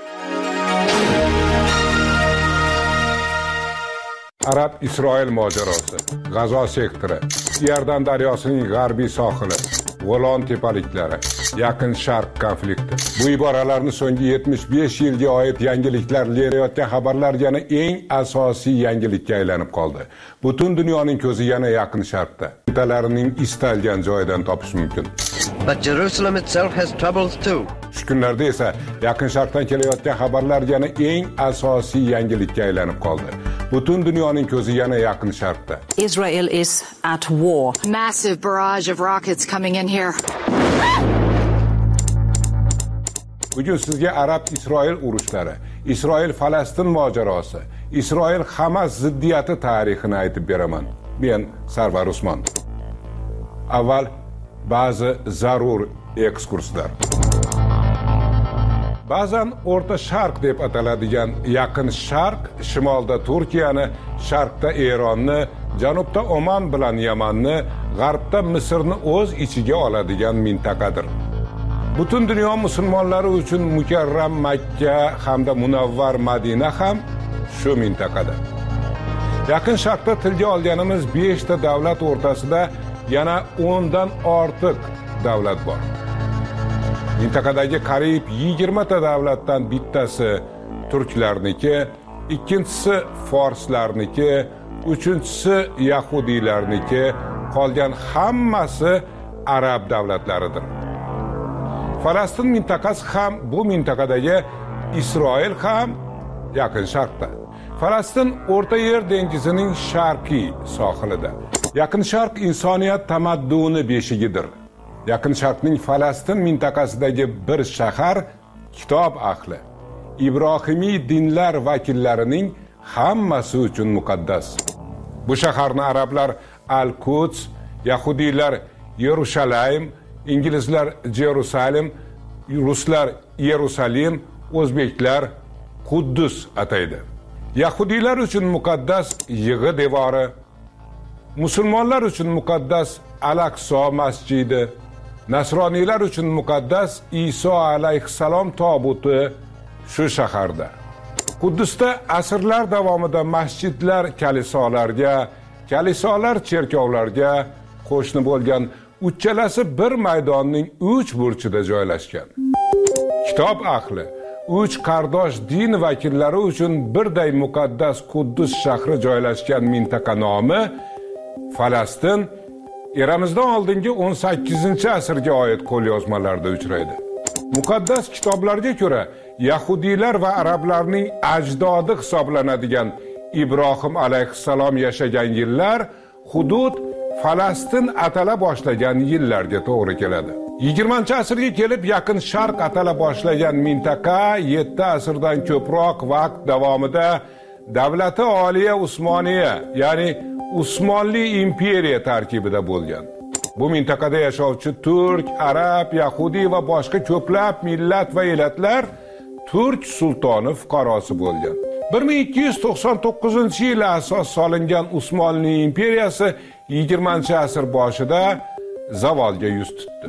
Speaker 2: Arab-Isroil mojarosi, G'azo sektori, Iordan daryosining g'arbiy sohili, Golan tepaliklari, Yaqin Sharq konflikti. Bu iboralarni so'nggi 75 yilga oid yangiliklar berayotgan xabarlar yana eng asosiy yangilikka aylanib qoldi. Butun dunyoning ko'zi yana Yaqin Sharqda. Utalarining istalgan joyidan topish mumkin.
Speaker 16: But Jerusalem itself has troubles too.
Speaker 2: Shu kunlarda esa Yaqin Sharqdan kelayotgan xabarlar yana eng asosiy yangilikka aylanib qoldi. Butun dunyoning ko'zi yana Yaqin Sharqda.
Speaker 17: Israel is at war.
Speaker 18: Massive barrage of rockets coming in here.
Speaker 2: Bugun sizga Arab-Isroil urushlari, Isroil-Falastin mojarosi, Isroil-Hamas ziddiyati tarixini aytib beraman. Men Sarvar Usmon. Avval ba'zi zarur ekskurslar. Ba'zan O'rta Sharq deb ataladigan Yaqin Sharq shimolda Turkiyani, sharqda Eronni, janubda Oman bilan Yamanni, g'arbda Misrni o'z ichiga oladigan mintaqadir. Butun dunyo musulmonlari uchun mukarram Makka hamda munavvar Madina ham shu mintaqada. Yaqin Sharqda tilga olganimiz 5 ta davlat o'rtasida yana 10 dan ortiq davlat bor. Mintaqadagi qariyb 20 ta davlatdan bittasi turklarniki, ikkinchisi forslarniki, uchinchisi yahudiylarniki, qolgan hammasi arab davlatlaridir. Falastin mintaqasi ham bu mintaqadagi, Isroil ham Yaqin Sharqda. Falastin O'rta Yer dengizining sharqiy sohilida. Yaqin Sharq insoniyat tamadduni beshigidir. Yaqin Sharqning Falastin mintaqasidagi bir shahar kitob ahli, ibrohimiy dinlar vakillarining hammasi uchun muqaddas. Bu shaharni arablar Al-Quds, yahudiylar Yerushalayim, inglizlar Jerusalem, ruslar Yerusalim, o'zbeklar Quddus ataydi. Yahudiylar uchun muqaddas Yig'i devori, musulmonlar uchun muqaddas Al-Aqso masjidi, nasroniylar uchun muqaddas Iso alayhissalom tobuti shu shaharda. Quddusda asrlar davomida masjidlar kalisolarga, kalisolar cherkovlarga qo'shni bo'lgan, uchalasi bir maydonning 3 burchida joylashgan. Kitob ahli 3 qardosh din vakillari uchun birday muqaddas Quddus shahri joylashgan mintaqa nomi Falastin eramizdan oldingi 18-asrga oid qo'lyozmalarda uchraydi. Muqaddas kitoblarga ko'ra Yahudiylar va arablarning ajdodi hisoblanadigan Ibrohim alayhissalom yashagan yillar hudud Falastin atala boshlagan yillarga to'g'ri keladi. 20-asrga kelib Yaqin Sharq atala boshlagan mintaqa 7 asrdan ko'proq vaqt davomida davlati oliya Usmoniya, ya'ni Usmonli imperiya tarkibida bo'lgan. Bu mintaqada yashovchi turk, arab, yahudi va boshqa ko'plab millat va elatlar turk sultoni fuqarosi bo'lgan. 1299-yili asos solingan Usmonli imperiyasi 20-asr boshida zavolga yuz tutdi.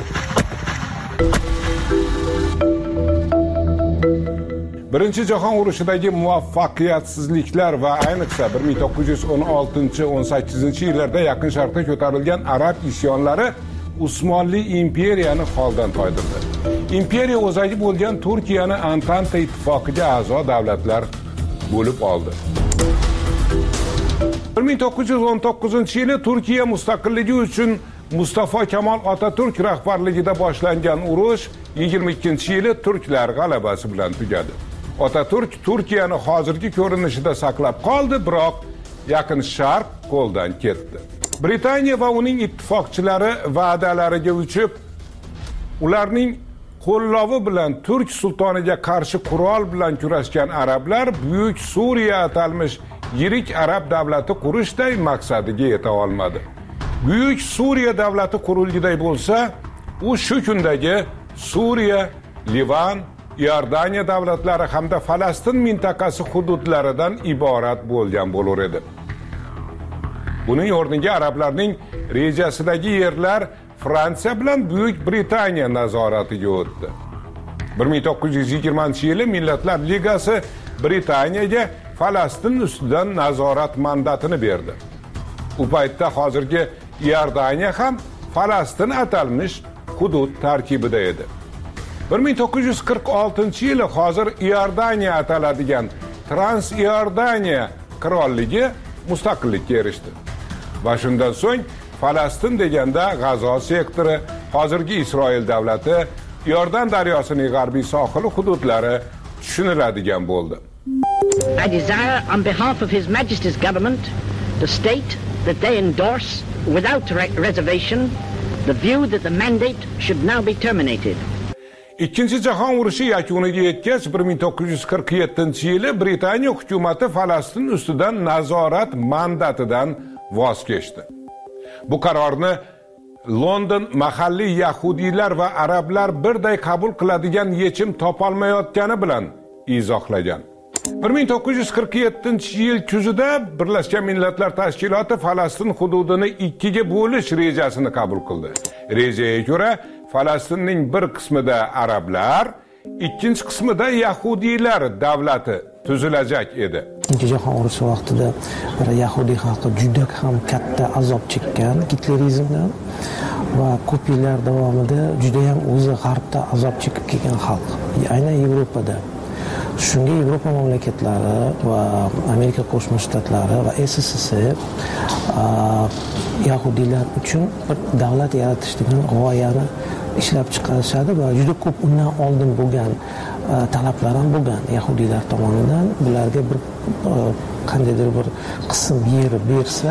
Speaker 2: Birinchi jahon urushidagi muvaffaqiyatsizliklar va ayniqsa 1916-18-yillarda Yaqin Sharqda ko'tarilgan arab isyonlari Usmonli imperiyani holdan toydirdi. Imperiya o'zagi bo'lgan Turkiyani Antanta ittifoqiga a'zo davlatlar bo'lib oldi. 1919-yili Turkiya mustaqilligi uchun Mustafa Kemal Atatürk rahbarligida boshlangan urush 22-yili turklar g'alabasi bilan tugadi. Atatürk Turkiyani hozirgi ko'rinishida saqlab qoldi, biroq Yaqin Sharq qo'ldan ketdi. Britaniya va uning ittifoqchilari va'dalariga uchib, ularning qo'llovi bilan turk sultoniga qarshi qurol bilan kurashgan arablar Buyuk Suriya atalmish yirik arab davlati qurishday maqsadiga yeta olmadi. Buyuk Suriya davlati qurilgiday bo'lsa, u shu kundagi Suriya, Livan, Iordaniya davlatlari hamda Falastin mintaqasi hududlaridan iborat bo'lgan bo'lar edi. Buning o'rniga arablarning rejasidagi yerlar Fransiya bilan Buyuk Britaniya nazoratiga o'tdi. 1920-yili Millatlar Ligasi Britaniyaga Falastin ustidan nazorat mandatini berdi. U paytda hozirgi Iordaniya ham Falastin atalmish hudud tarkibida edi. 1946-yili hozir Iordaniya ataladigan Trans-Iordaniya qirolligi mustaqillikka erishdi. Va shundan so'ng Falastin deganda G'azo sektori, hozirgi Isroil davlati, Iordan daryosining g'arbiy sohili hududlari tushuniladigan bo'ldi.
Speaker 19: I desire on behalf of His Majesty's government to state that they endorse without reservation the view that the mandate should now be terminated.
Speaker 2: Ikkinchi jahon urushi yakuniga yetgach 1947-yili Britaniya hukumati Falastin ustidan nazorat mandatidan voz kechdi. Bu qarorni London mahalliy yahudiylar va arablar birday qabul qiladigan yechim topolmayotgani bilan izohlagan. 1947-yil kuzida Birlashgan Millatlar Tashkiloti Falastin hududini ikkiga bo'lish rejasini qabul qildi. Rejaga ko'ra Falastinning bir qismida arablar, ikkinchi qismida yahudiylar davlati tuzilajak edi.
Speaker 20: Ikkinchi jahon urushi vaqtida yahudiy xalqi juda ham katta azob chekkan gitlerizmdan va ko'p yillar davomida juda ham o'zi g'arbda azob chekib kelgan xalq, aynan Yevropada. Shunga Yevropa mamlakatlari va Amerika Qo'shma Shtatlari va SSSR yahudiylar uchun bir davlat yaratish degan g'oyani ishlab chiqarishadi va juda ko'p undan oldin bo'lgan talablar ham bo'lgan yahudiylar tomonidan. Bularga bir qandaydir bir qism yer bersa,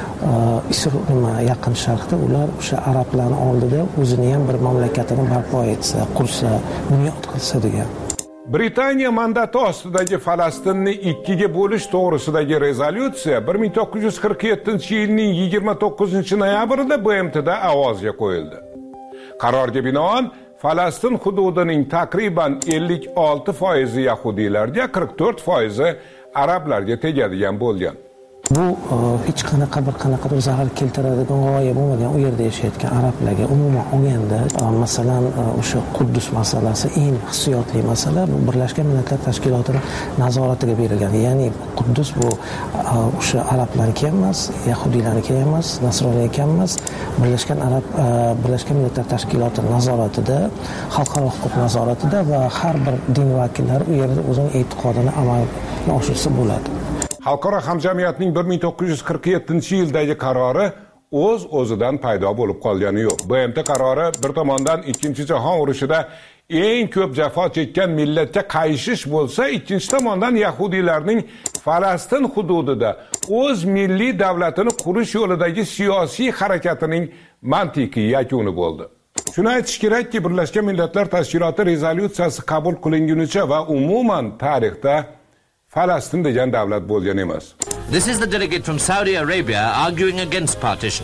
Speaker 20: Yaqin Sharqda ular o'sha arablarning oldida o'zini ham bir mamlakatini barpo etsa, qursa, bunyod qilsa degan.
Speaker 2: Britaniya mandati ostidagi Falastinni ikkiga bo'lish to'g'risidagi rezolyutsiya 1947-yilning 29-noyabrida BMTda ovozga qo'yildi. Qarorga binoan Falastin hududining taqriban 56% yahudiylarga, 44% arablarga tegadigan bo'lgan.
Speaker 20: Bu hech qanaqa bir zarar keltiradigan g'oya bo'lmagan u yerda yashayotgan arablarga umuman olganda, masalan, o'sha Quddus masalasi eng hissiyotli masala. Bu Birlashgan Millatlar Tashkilotining nazoratiga berilgan. Ya'ni Quddus bu o'sha arablarniki emas, yahudiylarniki emas, nasroniylarniki emas, Birlashgan Millatlar Tashkiloti nazoratida, xalqaro huquq nazoratida va har bir din vakillari u yerda o'zining e'tiqodini amalga oshirsa bo'ladi.
Speaker 2: Xalqaro hamjamiyatning 1947-yildagi qarori o'zidan paydo bo'lib qolgani yo'q. BMT qarori bir tomondan Ikkinchi jahon urushida eng ko'p jafo chekkan millatga qayishish bo'lsa, ikkinchi tomondan yahudiylarning Falastin hududida o'z milliy davlatini qurish yo'lidagi siyosiy harakatining mantiqiy yakuni bo'ldi. Shuni aytish kerakki, Birlashgan Millatlar Tashkiloti rezolyutsiyasi qabul qilingunicha va umuman tarixda Falastin degan davlat bo'lgan emas.
Speaker 21: This is the delegate from Saudi Arabia arguing against partition.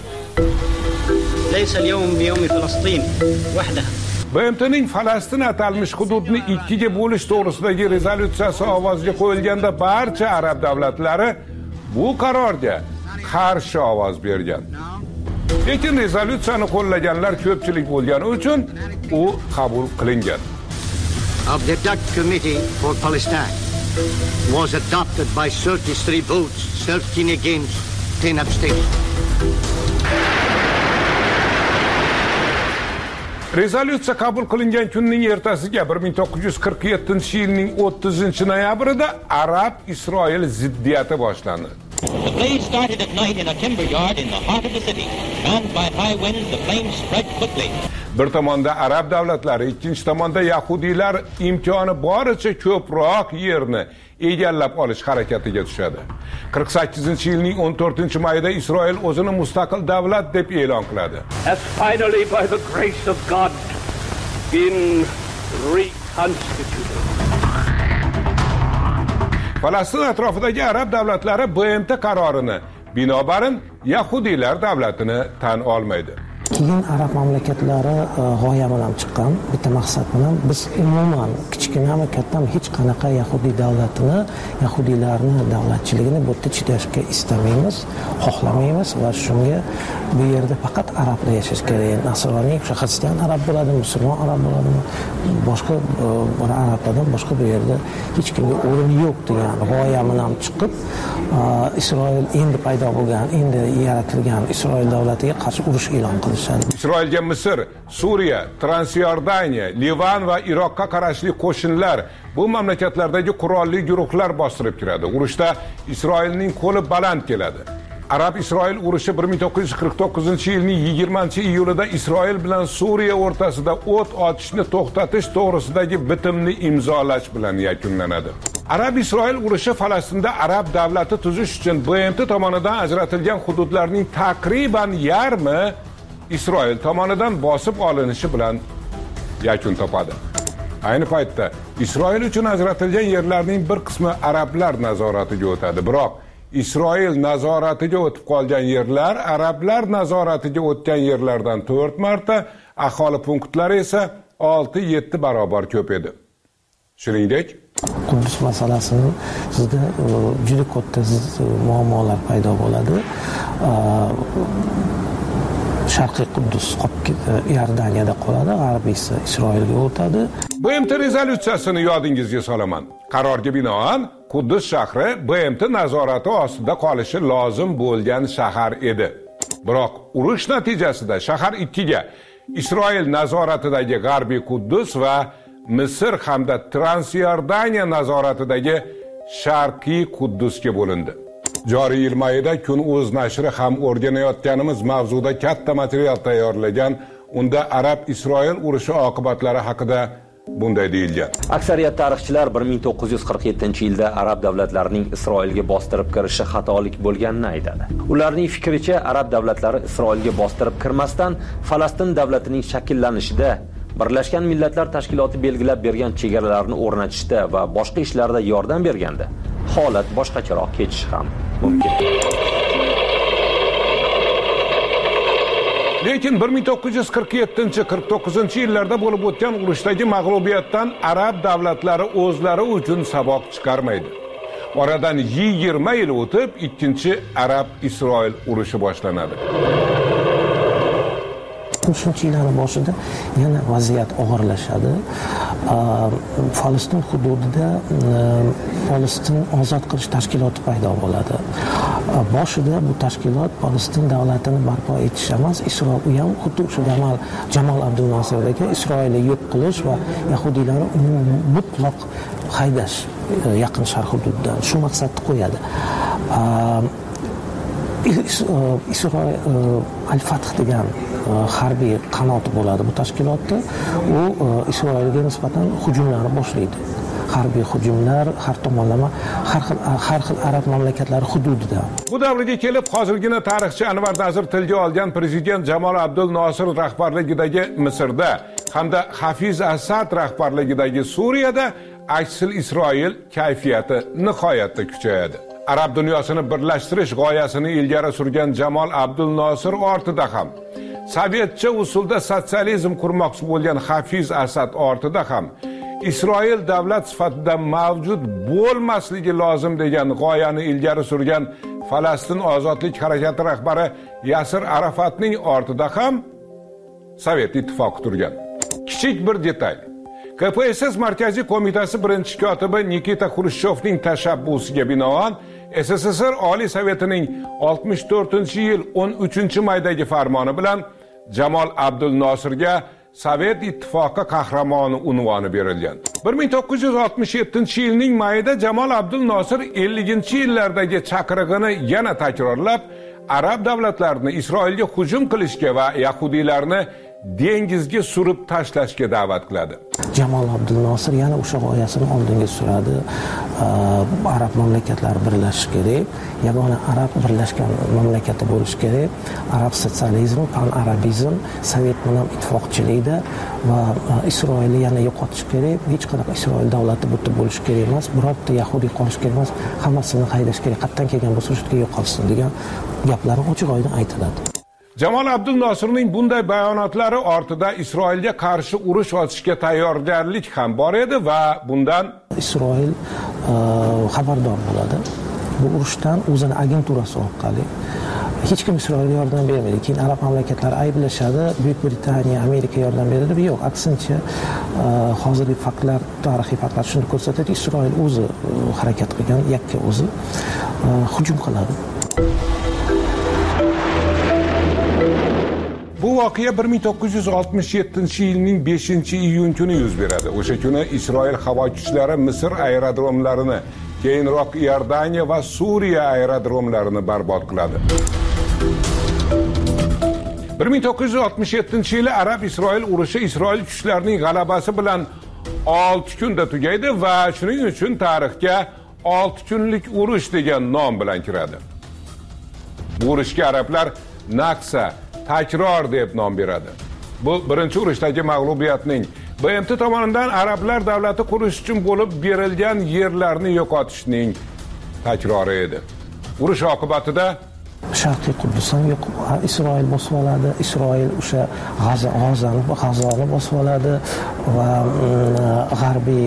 Speaker 2: BMTning Falastin atalmish hududni ikkiga bo'lish to'g'risidagi rezolyutsiyasi ovozga qo'yilganda barcha arab davlatlari bu qarorga qarshi ovoz bergan. Lekin rezolyutsiyani qo'llaganlar ko'pchilik bo'lgani uchun u qabul qilingan.
Speaker 16: Of the DAC Committee for Palestine was adopted by 33 votes, 13 against, 10 abstentions.
Speaker 2: Rezolyutsiya qabul qilingan kunning ertasiga 1947-yilning 30-noyabrida Arab-Isroil ziddiyati boshlandi.
Speaker 21: The blaze started at night in a timber yard in the heart of the city. Bound by high winds, the flames spread quickly.
Speaker 2: Bir tomonda arab davlatlari, ikkinchi tomonda yahudiylar imkoni boricha ko'proq yerni egallab olish harakatiga tushadi. 48-yilning 14-mayida Isroil o'zini mustaqil davlat deb e'lon qiladi.
Speaker 22: Has finally by the grace of God been reconstituted.
Speaker 2: Falastin atrofidagi arab davlatlari BMT qarorini binobarin yahudiylar davlatini tan olmaydi.
Speaker 20: Keyin arab mamlakatlari g'oya bilan chiqqan, bitta maqsad bilan biz umuman kichkinami kattami hech qanaqa yahudiy davlatini, yahudiylarni davlatchiligini bu yerda chidashga istamaymiz, xohlamaymiz va shunga bu yerda faqat arablar yashash kerak. Nasroniy, xristian arab bo'ladimi, musulmon arab bo'ladimi, boshqa arablardan boshqa bu yerda hech kimga o'rin yo'q degan g'oya bilan chiqib, Isroil endi paydo bo'lgan, endi yaratilgan Isroil davlatiga qarshi urush e'lon qildi.
Speaker 2: Isroilga Misr, Suriya, Transyordaniya, Livan va Iroqqa qarashli qo'shinlar, bu mamlakatlardagi qurolli guruhlar bostirib kiradi. Urushda Isroilning qo'li baland keladi. Arab-Isroil urushi 1949-yilning 20-iyulida Isroil bilan Suriya o'rtasida o't ochishni to'xtatish to'g'risidagi bitimni imzolash bilan yakunlanadi. Arab-Isroil urushi Falastinda arab davlati tuzish uchun BMT tomonidan ajratilgan hududlarning taqriban yarmi Isroil tomonidan bosib olinishi bilan yakun topadi. Ayni paytda Isroil uchun ajratilgan yerlarning bir qismi arablar nazoratiga o'tadi. Biroq Isroil nazoratiga o'tib qolgan yerlar arablar nazoratiga o'tgan yerlardan 4 marta, aholi punktlari esa 6-7 barobar ko'p edi. Shuningdek,
Speaker 20: Quddus masalasini sizda juda katta muammolar paydo bo'ladi. Sharqiy Quddus Iordaniyada qoladi, g'arbiy esa Isroilga o'tadi.
Speaker 2: BMT rezolyutsiyasini yodingizga solaman. Qarorga binoan Quddus shahri BMT nazorati ostida qolishi lozim bo'lgan shahar edi. Biroq urush natijasida shahar ikkiga, Isroil nazoratidagi g'arbiy Quddus va Misr hamda Transyordaniya nazoratidagi Sharqiy Quddusga bo'lindi. Joriy yil mayida Kun.uz nashri ham o'rganayotganimiz mavzuda katta material tayyorlagan. Unda Arab-Isroil urushi oqibatlari haqida bunday deyilgan.
Speaker 23: Aksariyat tarixchilar 1947-yilda arab davlatlarining Isroilga bostirib kirishi xatolik bo'lganini aytadi. Ularning fikricha, arab davlatlari Isroilga bostirib kirmasdan Falastin davlatining shakllanishida, Birlashgan Millatlar Tashkiloti belgilab bergan chegaralarni o'rnatishda va boshqa ishlarda yordam berganda, holat boshqacharoq kechishi ham mumkin.
Speaker 2: Lekin 1947-49-yillarda bo'lib o'tgan urushdagi mag'lubiyatdan arab davlatlari o'zlari uchun saboq chiqarmaydi. Oradan 20 yil o'tib, ikkinchi Arab-Isroil urushi boshlanadi.
Speaker 20: 60-yillar boshida yana vaziyat og'irlashadi. Falastin hududida Falastin ozod qilish tashkiloti paydo bo'ladi. Boshida bu tashkilot Falastin davlatini barpo etish emas, Isroil u ham xuddi o'sha Jamol Abdul Nosirga Isroilni yo'q qilish va yahudiylarni mutlaq haydash yaqin sharq hududidan shu maqsadni qo'yadi. Isroil Al-Fath degan harbiy qanoti bo'ladi bu tashkilotda. U Isroilga nisbatan hujumlarni boshlaydi. Harbiy hujumlar har tomonlama har xil arab mamlakatlari hududida.
Speaker 2: Bu davrga kelib hozirgina tarixchi Anvar Nazir tilga olgan prezident Jamol Abdul Nosir rahbarligidagi Misrda hamda Hafiz Asad rahbarligidagi Suriyada aksil Isroil kayfiyati nihoyatda kuchayadi. Arab dunyosini birlashtirish g'oyasini ilgari surgan Jamol Abdul Nosir ortida ham, sovetcha usulda sotsializm qurmoqchi bo'lgan Hafiz Asad ortida ham Isroil davlat sifatida mavjud bo'lmasligi lozim degan g'oyani ilgari surgan Falastin ozodlik harakati rahbari Yasir Arafatning ortida ham Sovet ittifoqi turgan. Kichik bir detal. KPSS Markaziy qo'mitasi birinchi kotibi Nikita Xrushchyovning tashabbusiga binoan SSSR Oliy Sovetining 64-yil 13-maydagi farmoni bilan Jamol Abdul Nosirga Sovet ittifoqi qahramoni unvoni berilgan. 1967-yilning mayida Jamol Abdul Nosir 50-yillardagi chaqirig'ini yana takrorlab, arab davlatlarini Isroilga hujum qilishga va yahudiylarni dengizga surib tashlashga da'vat qiladi.
Speaker 20: Jamol Abdul Nosir yana o'sha g'oyasini oldinga suradi. Arab mamlakatlari birlashishi kerak, yagona arab birlashgan mamlakati bo'lishi kerak. Arab sotsializmi, pan-arabizm, Sovet bilan ittifoqchilikda va Isroilni yana yo'qotish kerak. Hech qanaqa Isroil davlati butun bo'lishi kerak emas, birorta yahudiy qolish kerak emas, hammasini haydash kerak. Qatdan kelgan bo'lsa shu yerga yo'qolsin degan gaplarni ochiq-oydin aytiladi.
Speaker 2: Jamol Abdul Nosirning bunday bayonotlari ortida Isroilga qarshi urush ochishga tayyorgarlik ham bor edi va bundan
Speaker 20: Isroil xabardor bo'ladi. Bu urushdan o'zini agenturasi orqali hech kim Isroilga yordam bermaydi. Keyin arab mamlakatlari ayblashadi, Buyuk Britaniya, Amerika yordam beradi. Yo'q, aksincha hozirgi faktlar, tarixiy faktlar shuni ko'rsatadi, Isroil o'zi harakat qilgan, yakka o'zi hujum qiladi.
Speaker 2: Bu voqea 1967-yilning 5-iyun kuni yuz beradi. O'sha kuni Isroil havo kuchlari Misr aerodromlarini, keyinroq Iordaniya va Suriya aerodromlarini barbod qiladi. 1967-yili Arab-Isroil urushi Isroil kuchlarining g'alabasi bilan 6 kunda tugaydi va shuning uchun tarixga 6 kunlik urush degan nom bilan kiradi. Bu urushga arablar Naksa, takror deb nom beradi. Bu birinchi urushdagi mag'lubiyatning BMT tomonidan arablar davlati qurish uchun bo'lib berilgan yerlarni yo'qotishning takrori edi. Urush oqibatida
Speaker 20: Sharqiy Quddus ham yo'q, Isroil bosib oladi. Isroil o'sha G'azoni bosib oladi va g'arbiy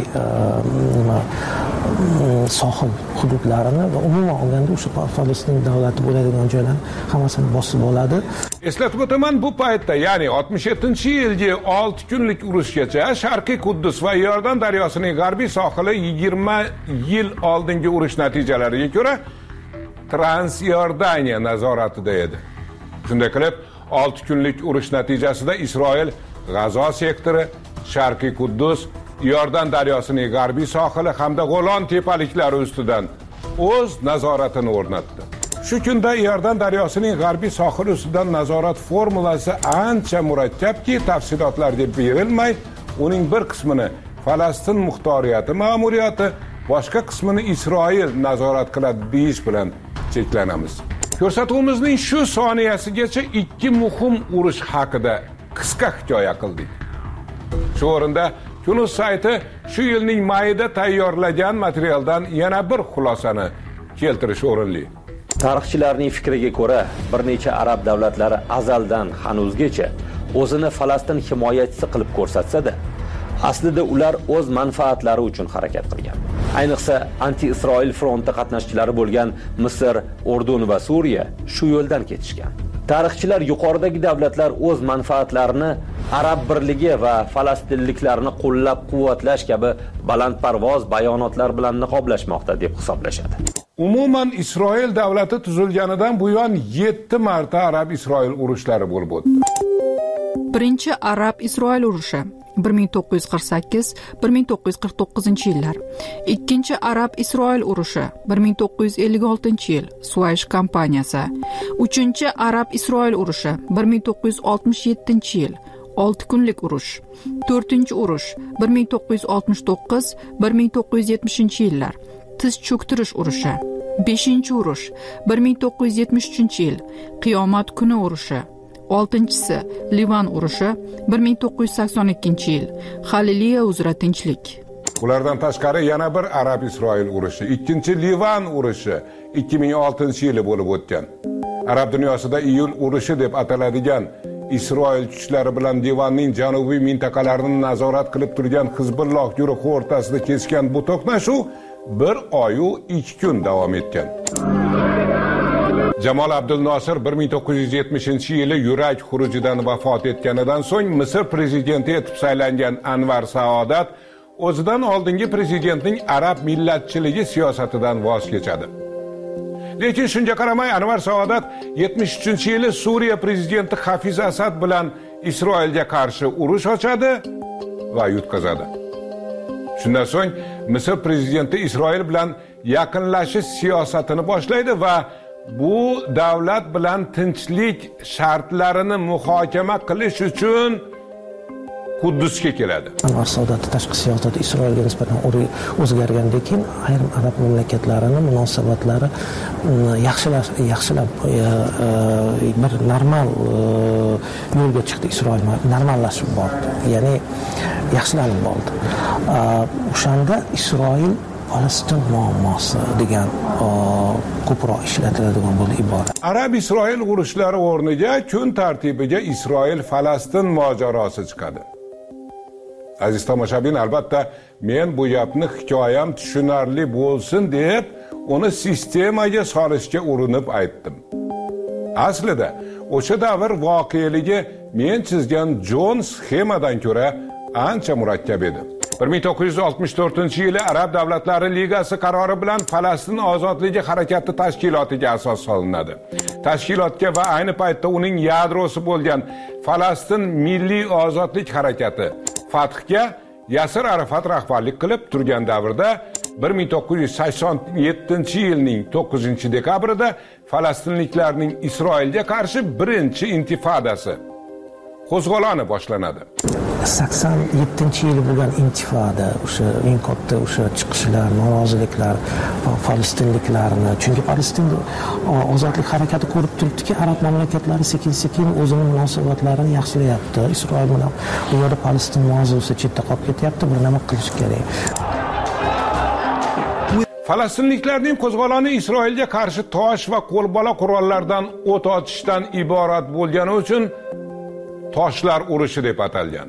Speaker 20: sohil hududlarini va umuman olganda o'sha Falastin davlati bo'ladigan joylarni hammasini bosib oladi.
Speaker 2: Eslatib o'taman, bu paytda, ya'ni 67-yilgi 6 kunlik urushgacha Sharqiy Quddus va Iordan daryosining g'arbiy sohili 20 yil oldingi urush natijalariga ko'ra Transiordaniya nazoratida edi. Shunday qilib, 6 kunlik urush natijasida Isroil G'azo sektori, Sharqiy Quddus, Iordan daryosining g'arbiy sohili hamda Golan tepaliklari ustidan o'z nazoratini o'rnatdi. Shu kunda Iordan daryosining g'arbiy sohili ustidan nazorat formulasi ancha murakkabki, tafsilotlarga berilmay, uning bir qismini Falastin muxtoriyati ma'muriyati, boshqa qismini Isroil nazorat qiladi deyish bilan cheklanamiz. Ko'rsatuvimizning shu soniyasigacha 2 muhim urush haqida qisqa hikoya qildik. Shu o'rinda Kunuz sayti shu yilning mayida tayyorlagan materialdan yana bir xulosani keltirish o'rinli.
Speaker 23: Tarixchilarning fikriga ko'ra, bir necha arab davlatlari azaldan hanuzgacha o'zini Falastin himoyachisi qilib ko'rsatsa-da, aslida ular o'z manfaatlari uchun harakat qilgan. Ayniqsa anti-Isroil fronti qatnashchilari bo'lgan Misr, Urdun va Suriya shu yo'ldan ketishgan. Tarixchilar yuqoridagi davlatlar o'z manfaatlarini Arab birligi va falastinliklarni qo'llab-quvvatlash kabi balandparvoz bayonotlar bilan niqoblashmoqda deb hisoblashadi.
Speaker 2: Umuman Isroil davlati tuzilganidan buyon 7 marta Arab-Isroil urushlari bo'lib o'tdi.
Speaker 3: Birinchi Arab-Isroil urushi 1948-1949 yillar. Ikkinchi Arab-Isroil urushi 1956 yil, Suaysh kampaniyasi. Uchinchi Arab-Isroil urushi 1967 yil, 6 kunlik urush. To'rtinchi urush 1969-1970 yillar, tiz cho'ktirish urushi. Beshinchi urush 1973 yil, qiyomat kuni urushi. Oltinchisi Livan urushi 1982 yil, Xaliliya uzra tinchlik.
Speaker 2: Ulardan tashqari yana bir Arab-Isroil urushi, ikkinchi Livan urushi 2006 yili bo'lib o'tgan. Arab dunyosida iyul urushi deb ataladigan Isroil kuchlari bilan Livanning janubiy mintaqalarini nazorat qilib turgan Hizbulloh guruhi o'rtasida kesgan bu to'qnashuv 1 oy u 2 kun davom etgan. Jamol Abdul Nosir 1970-yili yurak xurujidan vafot etganidan so'ng Misr prezidenti etib saylangan Anvar Saodat o'zidan oldingi prezidentning arab millatchiligi siyosatidan voz kechadi. Lekin shunga qaramay Anvar Saodat 73-yili Suriya prezidenti Hafiz Asad bilan Isroilga qarshi urush ochadi va yutqazadi. Shundan so'ng Misr prezidenti Isroil bilan yaqinlashish siyosatini boshlaydi va bu davlat bilan tinchlik shartlarini muhokama qilish uchun Quddusga keladi.
Speaker 20: Anvar Saodat tashqi siyosati Isroilga nisbatan o'zgargandan keyin ayrim arab mamlakatlarining munosabatlari yaxshilab bir normal yo'lga chiqdi. Isroil normallashib bordi. Ya'ni yaxshilanib bordi. O'shanda Isroil Falastin muammosi degan ko'proq ishlatiladigan bo'ldi iborat.
Speaker 2: Arab-Isroil urushlari o'rniga kun tartibiga Isroil-Falastin mojarosi chiqadi. Aziz tomoshabin, albatta men bu gapni hikoyam tushunarli bo'lsin deb uni sistemaga solishga urinib aytdim. Aslida o'sha davr voqealigi men chizgan Jon sxemadan ko'ra ancha murakkab edi. 1964-yili Arab davlatlari ligasi qarori bilan Falastin ozodligi harakati tashkilotiga asos solinadi. Tashkilotga va ayni paytda uning yadrosi bo'lgan Falastin milliy ozodlik harakati Fathga Yasir Arafat rahbarlik qilib turgan davrda 1987-yilning 9-dekabrida falastinliklarning Isroilga qarshi birinchi intifodasi qo'zg'oloni boshlanadi.
Speaker 20: 87-yili bo'lgan intifada, o'sha eng katta o'sha chiqishlar, noroziliklar falastinliklarni, chunki Falastin ozodlik harakati ko'rib turibdiki, arab mamlakatlari sekin-sekin o'zining munosabatlarini yaxshilayapti. Isroil bilan bu yerda Falastin mavzusi chetda qolib ketyapti, bir nima qilish kerak.
Speaker 2: Falastinliklarning qo'zg'oloni Isroilga qarshi tosh va qo'lbola qurollardan o't ochishdan iborat bo'lgani uchun Toshlar urushi deb atalgan.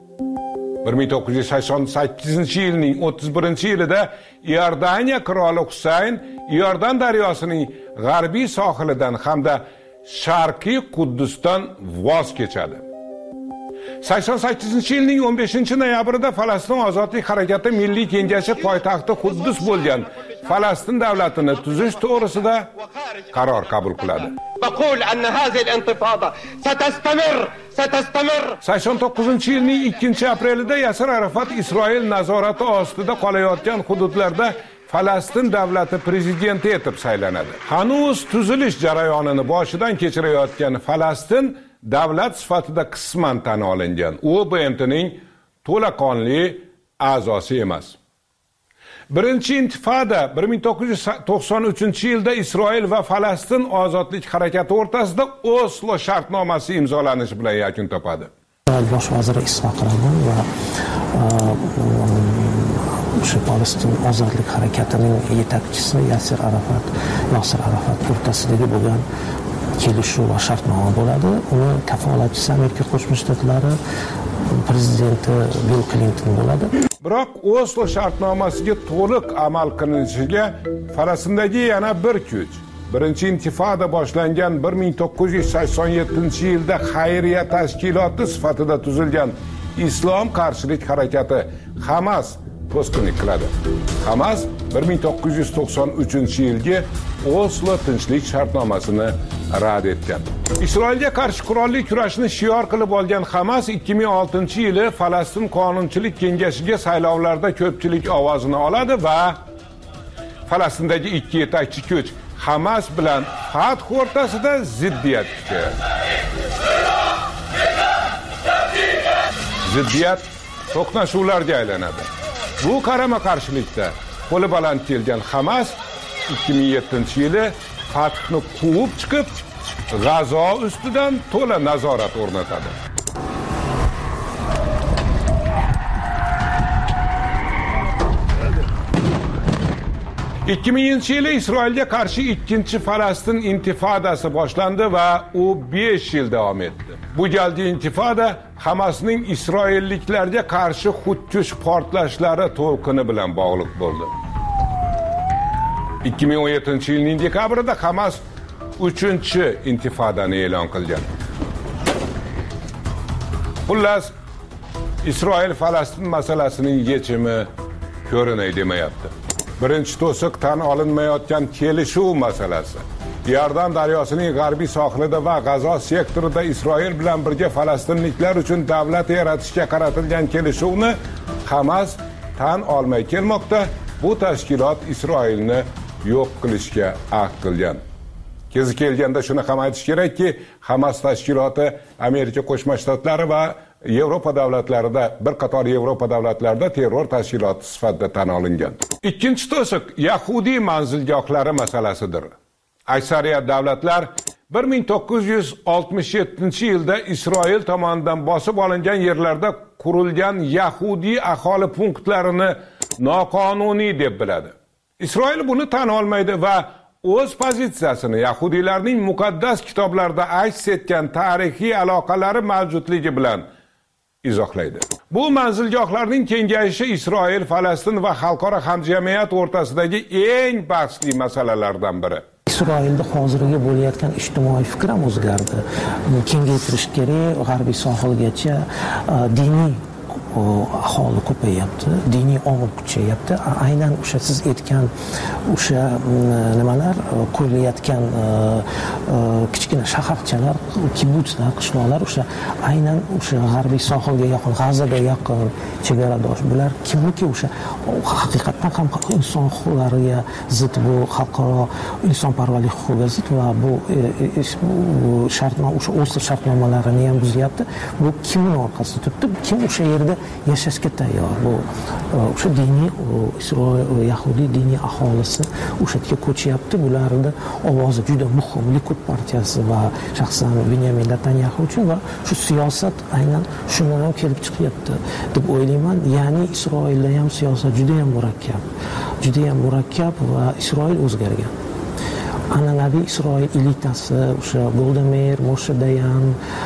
Speaker 2: 1988-yilning 31-yilida Iordaniya qiroli Husayn Iordan daryosining g'arbiy sohilidan hamda sharqiy Quddusdan voz kechadi. 88-yilning 15-noyabrida Falastin ozodlik harakati Milliy kengashi poytaxti Quddus bo'lgan Falastin davlatini tuzish to'g'risida qaror qabul qiladi.
Speaker 22: بقول أن هذه الانتفاضة ستستمر
Speaker 2: 89-yilning 2-aprelida Yasir Arafat Isroil nazorati ostida qolayotgan hududlarda Falastin davlati prezidenti etib saylanadi. Hanuz tuzilish jarayonini boshidan kechirayotgan Falastin davlat sifatida qisman tan olingan. U BMTning to'laqonli a'zosi emas. Birinchi intifada 1993-yilda Isroil va Falastin ozodlik harakati o'rtasida Oslo shartnomasi imzolanishi bilan yakun topadi.
Speaker 20: Bosh vaziri Isroq Rabin va o'sha Falastin ozodlik harakatining yetakchisi Yasir Arafat o'rtasidagi bo'lgan kelishuv va shartnoma bo'ladi. Uni kafolatchisi Amerika Qo'shma Shtatlari prezidenti Bill Clinton bo'ladi.
Speaker 2: Biroq Oslo shartnomasiga to'liq amal qilinishiga Falastindagi yana bir kuch, birinchi intifada boshlangan 1987-yilda xayriya tashkiloti sifatida tuzilgan Islom qarshilik harakati Hamas to'sqinlik qiladi. Hamas 1993-yilgi Oslo tinchlik shartnomasini rad etgan. Isroilga qarshi qurolli kurashni shior qilib olgan Hamas 2006-yili Falastin qonunchilik kengashiga saylovlarda ko'pchilik ovozini oladi va Falastindagi ikki yetakchi kuch Hamas bilan Fath o'rtasida ziddiyat kuchayadi. Ziddiyat to'qnashuvlarga aylanadi. Bu qarama-qarshilikda qo'li baland kelgan Hamas 2007-yili Fathni quvib chiqib, G'azo ustidan to'la nazorat o'rnatadi. ...2000-yili Isroilga qarshi ikkinchi Falastin intifodasi boshlandi va u 5 yil davom etdi. Bu galgi intifada Hamasning isroilliklarga qarshi xudkush portlashlari to'lqini bilan bog'liq bo'ldi. 2017-yilning dekabrida Hamas 3-intifodani e'lon qilgan. Xullas, Isroil Falastin masalasining yechimi ko'rinay demayapti. Birinchi to'siq tan olinmayotgan kelishuv masalasi. Yordan daryosining g'arbiy sohilida va G'azo sektorida Isroil bilan birga falastinliklar uchun davlat yaratishga qaratilgan kelishuvni Hamas tan olmay kelmoqda. Bu tashkilot Isroilni yo'q qilishga ahd qilgan. Kezi kelganda shuni ham aytish kerakki, Hamas tashkiloti Amerika Qo'shma Shtatlari va Yevropa davlatlarida, bir qator Yevropa davlatlarida terror tashkiloti sifatida tan olingan. Ikkinchi to'siq Yahudiy manzilgohlari masalasidir. Aksariyat davlatlar 1967-yilda Isroil tomonidan bosib olingan yerlarda qurilgan Yahudiy aholi punktlarini noqonuniy deb biladi. Isroil buni tan olmaydi va o'z pozitsiyasini Yahudiylarning muqaddas kitoblarda aks etgan tarixiy aloqalari mavjudligi bilan izohlaydi. Bu manzilgohlarning kengayishi Isroil, Falastin va xalqaro hamjamiyat o'rtasidagi eng bahsli masalalardan biri.
Speaker 20: Isroilda hozirgi bo'layotgan ijtimoiy fikr ham o'zgardi. Kengaytirish kerak, g'arbiy sohilgacha diniy aholi ko'payapti, diniy omil kuchayapti. Aynan o'sha siz aytgan o'sha nimalar qo'yilayotgan kichkina shaharchalar, kibutslar, qishloqlar o'sha aynan o'sha g'arbiy sohilga yaqin, G'azoga yaqin chegaradosh. Bular kimniki o'sha haqiqatan ham inson huquqlariga zid, bu xalqaro insonparvarlik huquqiga zid va bu shartnoma, o'sha Oslo shartnomalarini ham buzyapti. Bu kimning orqasida turibdi? Kim o'sha yerda yashashga tayyor? Bu o'sha diniy Isroil Yahudiy diniy aholisi o'sha yerga ko'chyapti. Bularning ovozi juda muhim. Likud partiyasi va shaxsan Benyamin Netanyahu uchun va shu siyosat aynan shundan ham kelib chiqyapti deb o'ylayman. Ya'ni Isroilda ham siyosat juda ham murakkab va Isroil o'zgargan. An'anaviy Isroil elitasi, o'sha Golda Meir, Moshe Dayan,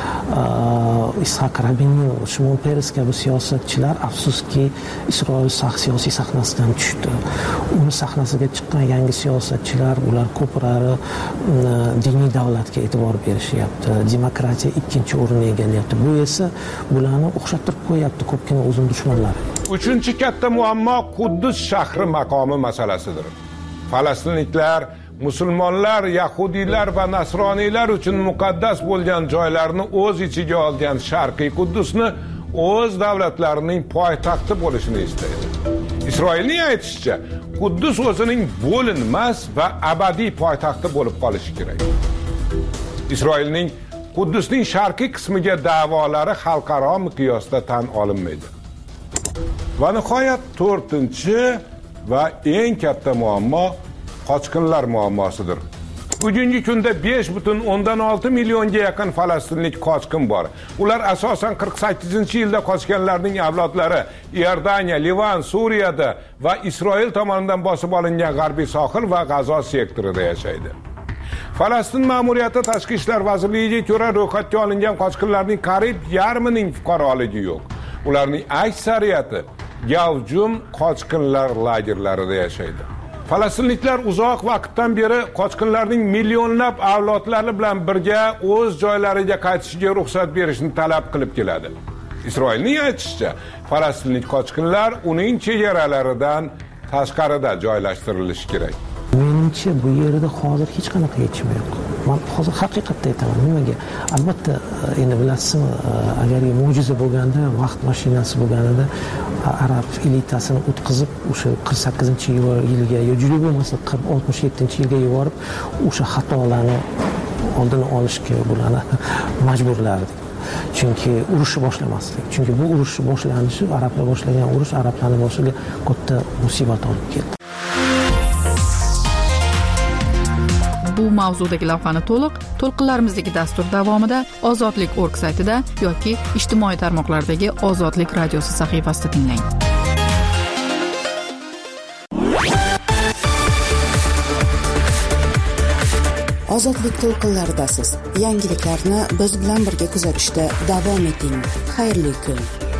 Speaker 20: Ishaq Rabinin, Shimon Peres kabi siyosatchilar afsuski Isroil siyosiy sahnasidan tushdi. Uni sahnasiga chiqqan yangi siyosatchilar, bular ko'plari diniy davlatga e'tibor berishyapti. Demokratiya ikkinchi o'rinni egallayapti. Bu esa bularni o'xshattirib qo'yapti ko'pgina o'zim dushmanlari.
Speaker 2: Uchinchi katta muammo Quddus shahri maqomi masalasidir. Falastinliklar, musulmonlar, yahudiylar va nasroniylar uchun muqaddas bo'lgan joylarni o'z ichiga olgan Sharqiy Quddusni o'z davlatlarining poytaxti bo'lishini istaydi. Isroilning aytishicha, Quddus o'zining bo'linmas va abadiy poytaxti bo'lib qolishi kerak. Isroilning Quddusning sharqiy qismiga da'volari xalqaro miqyosda tan olinmaydi. Va nihoyat 4-chi va eng katta muammo qochqinlar muammosidir. Bugungi kunda 5,6 millionga yaqin falastinlik qochqin bor. Ular asosan 48-yilda qochganlarning avlodlari Iordaniya, Livan, Suriyada va Isroil tomonidan bosib olingan g'arbiy sohil va G'azo sektorida yashaydi. Falastin ma'muriyati Tashqi ishlar vazirligiga ko'ra ro'yxatga olingan qochqinlarning qariyb yarmining fuqaroligi yo'q. Ularning aksariyati gavjum qochqinlar lagerlarida yashaydi. Falastinliklar uzoq vaqtdan beri qochqinlarning millionlab avlodlari bilan birga o'z joylariga qaytishiga ruxsat berishni talab qilib keladi. Isroilning aytishicha, falastinlik qochqinlar uning chegaralaridan tashqarida joylashtirilishi kerak.
Speaker 20: Menimcha bu yerda hozir hech qanaqa yechim yo'q. Men hozir haqiqatda aytaman, nimaga? Albatta, endi bilasizmi, agar mo'jiza bo'lganda, vaqt mashinasi bo'lganida arab elitasini o'tkazib, o'sha 48-yilga yo juda bo'lmasa 67-yilga yuborib, o'sha xatolarni oldini olishga bularni majburlardi. Chunki urushni boshlamaslik. Chunki bu urushni boshlanishi, arablar boshlagan urush arablarning boshiga katta musibat olib keldi.
Speaker 3: Bu mavzudagi lavhani to'lqinlarimizdagi dastur davomida Ozodlik.org saytida yoki ijtimoiy tarmoqlardagi Ozodlik radiosi sahifasida tinglang.
Speaker 1: Ozodlik to'lqinlaridasiz. Yangiliklarni biz bilan birga kuzatishda davom eting. Xayrli kun.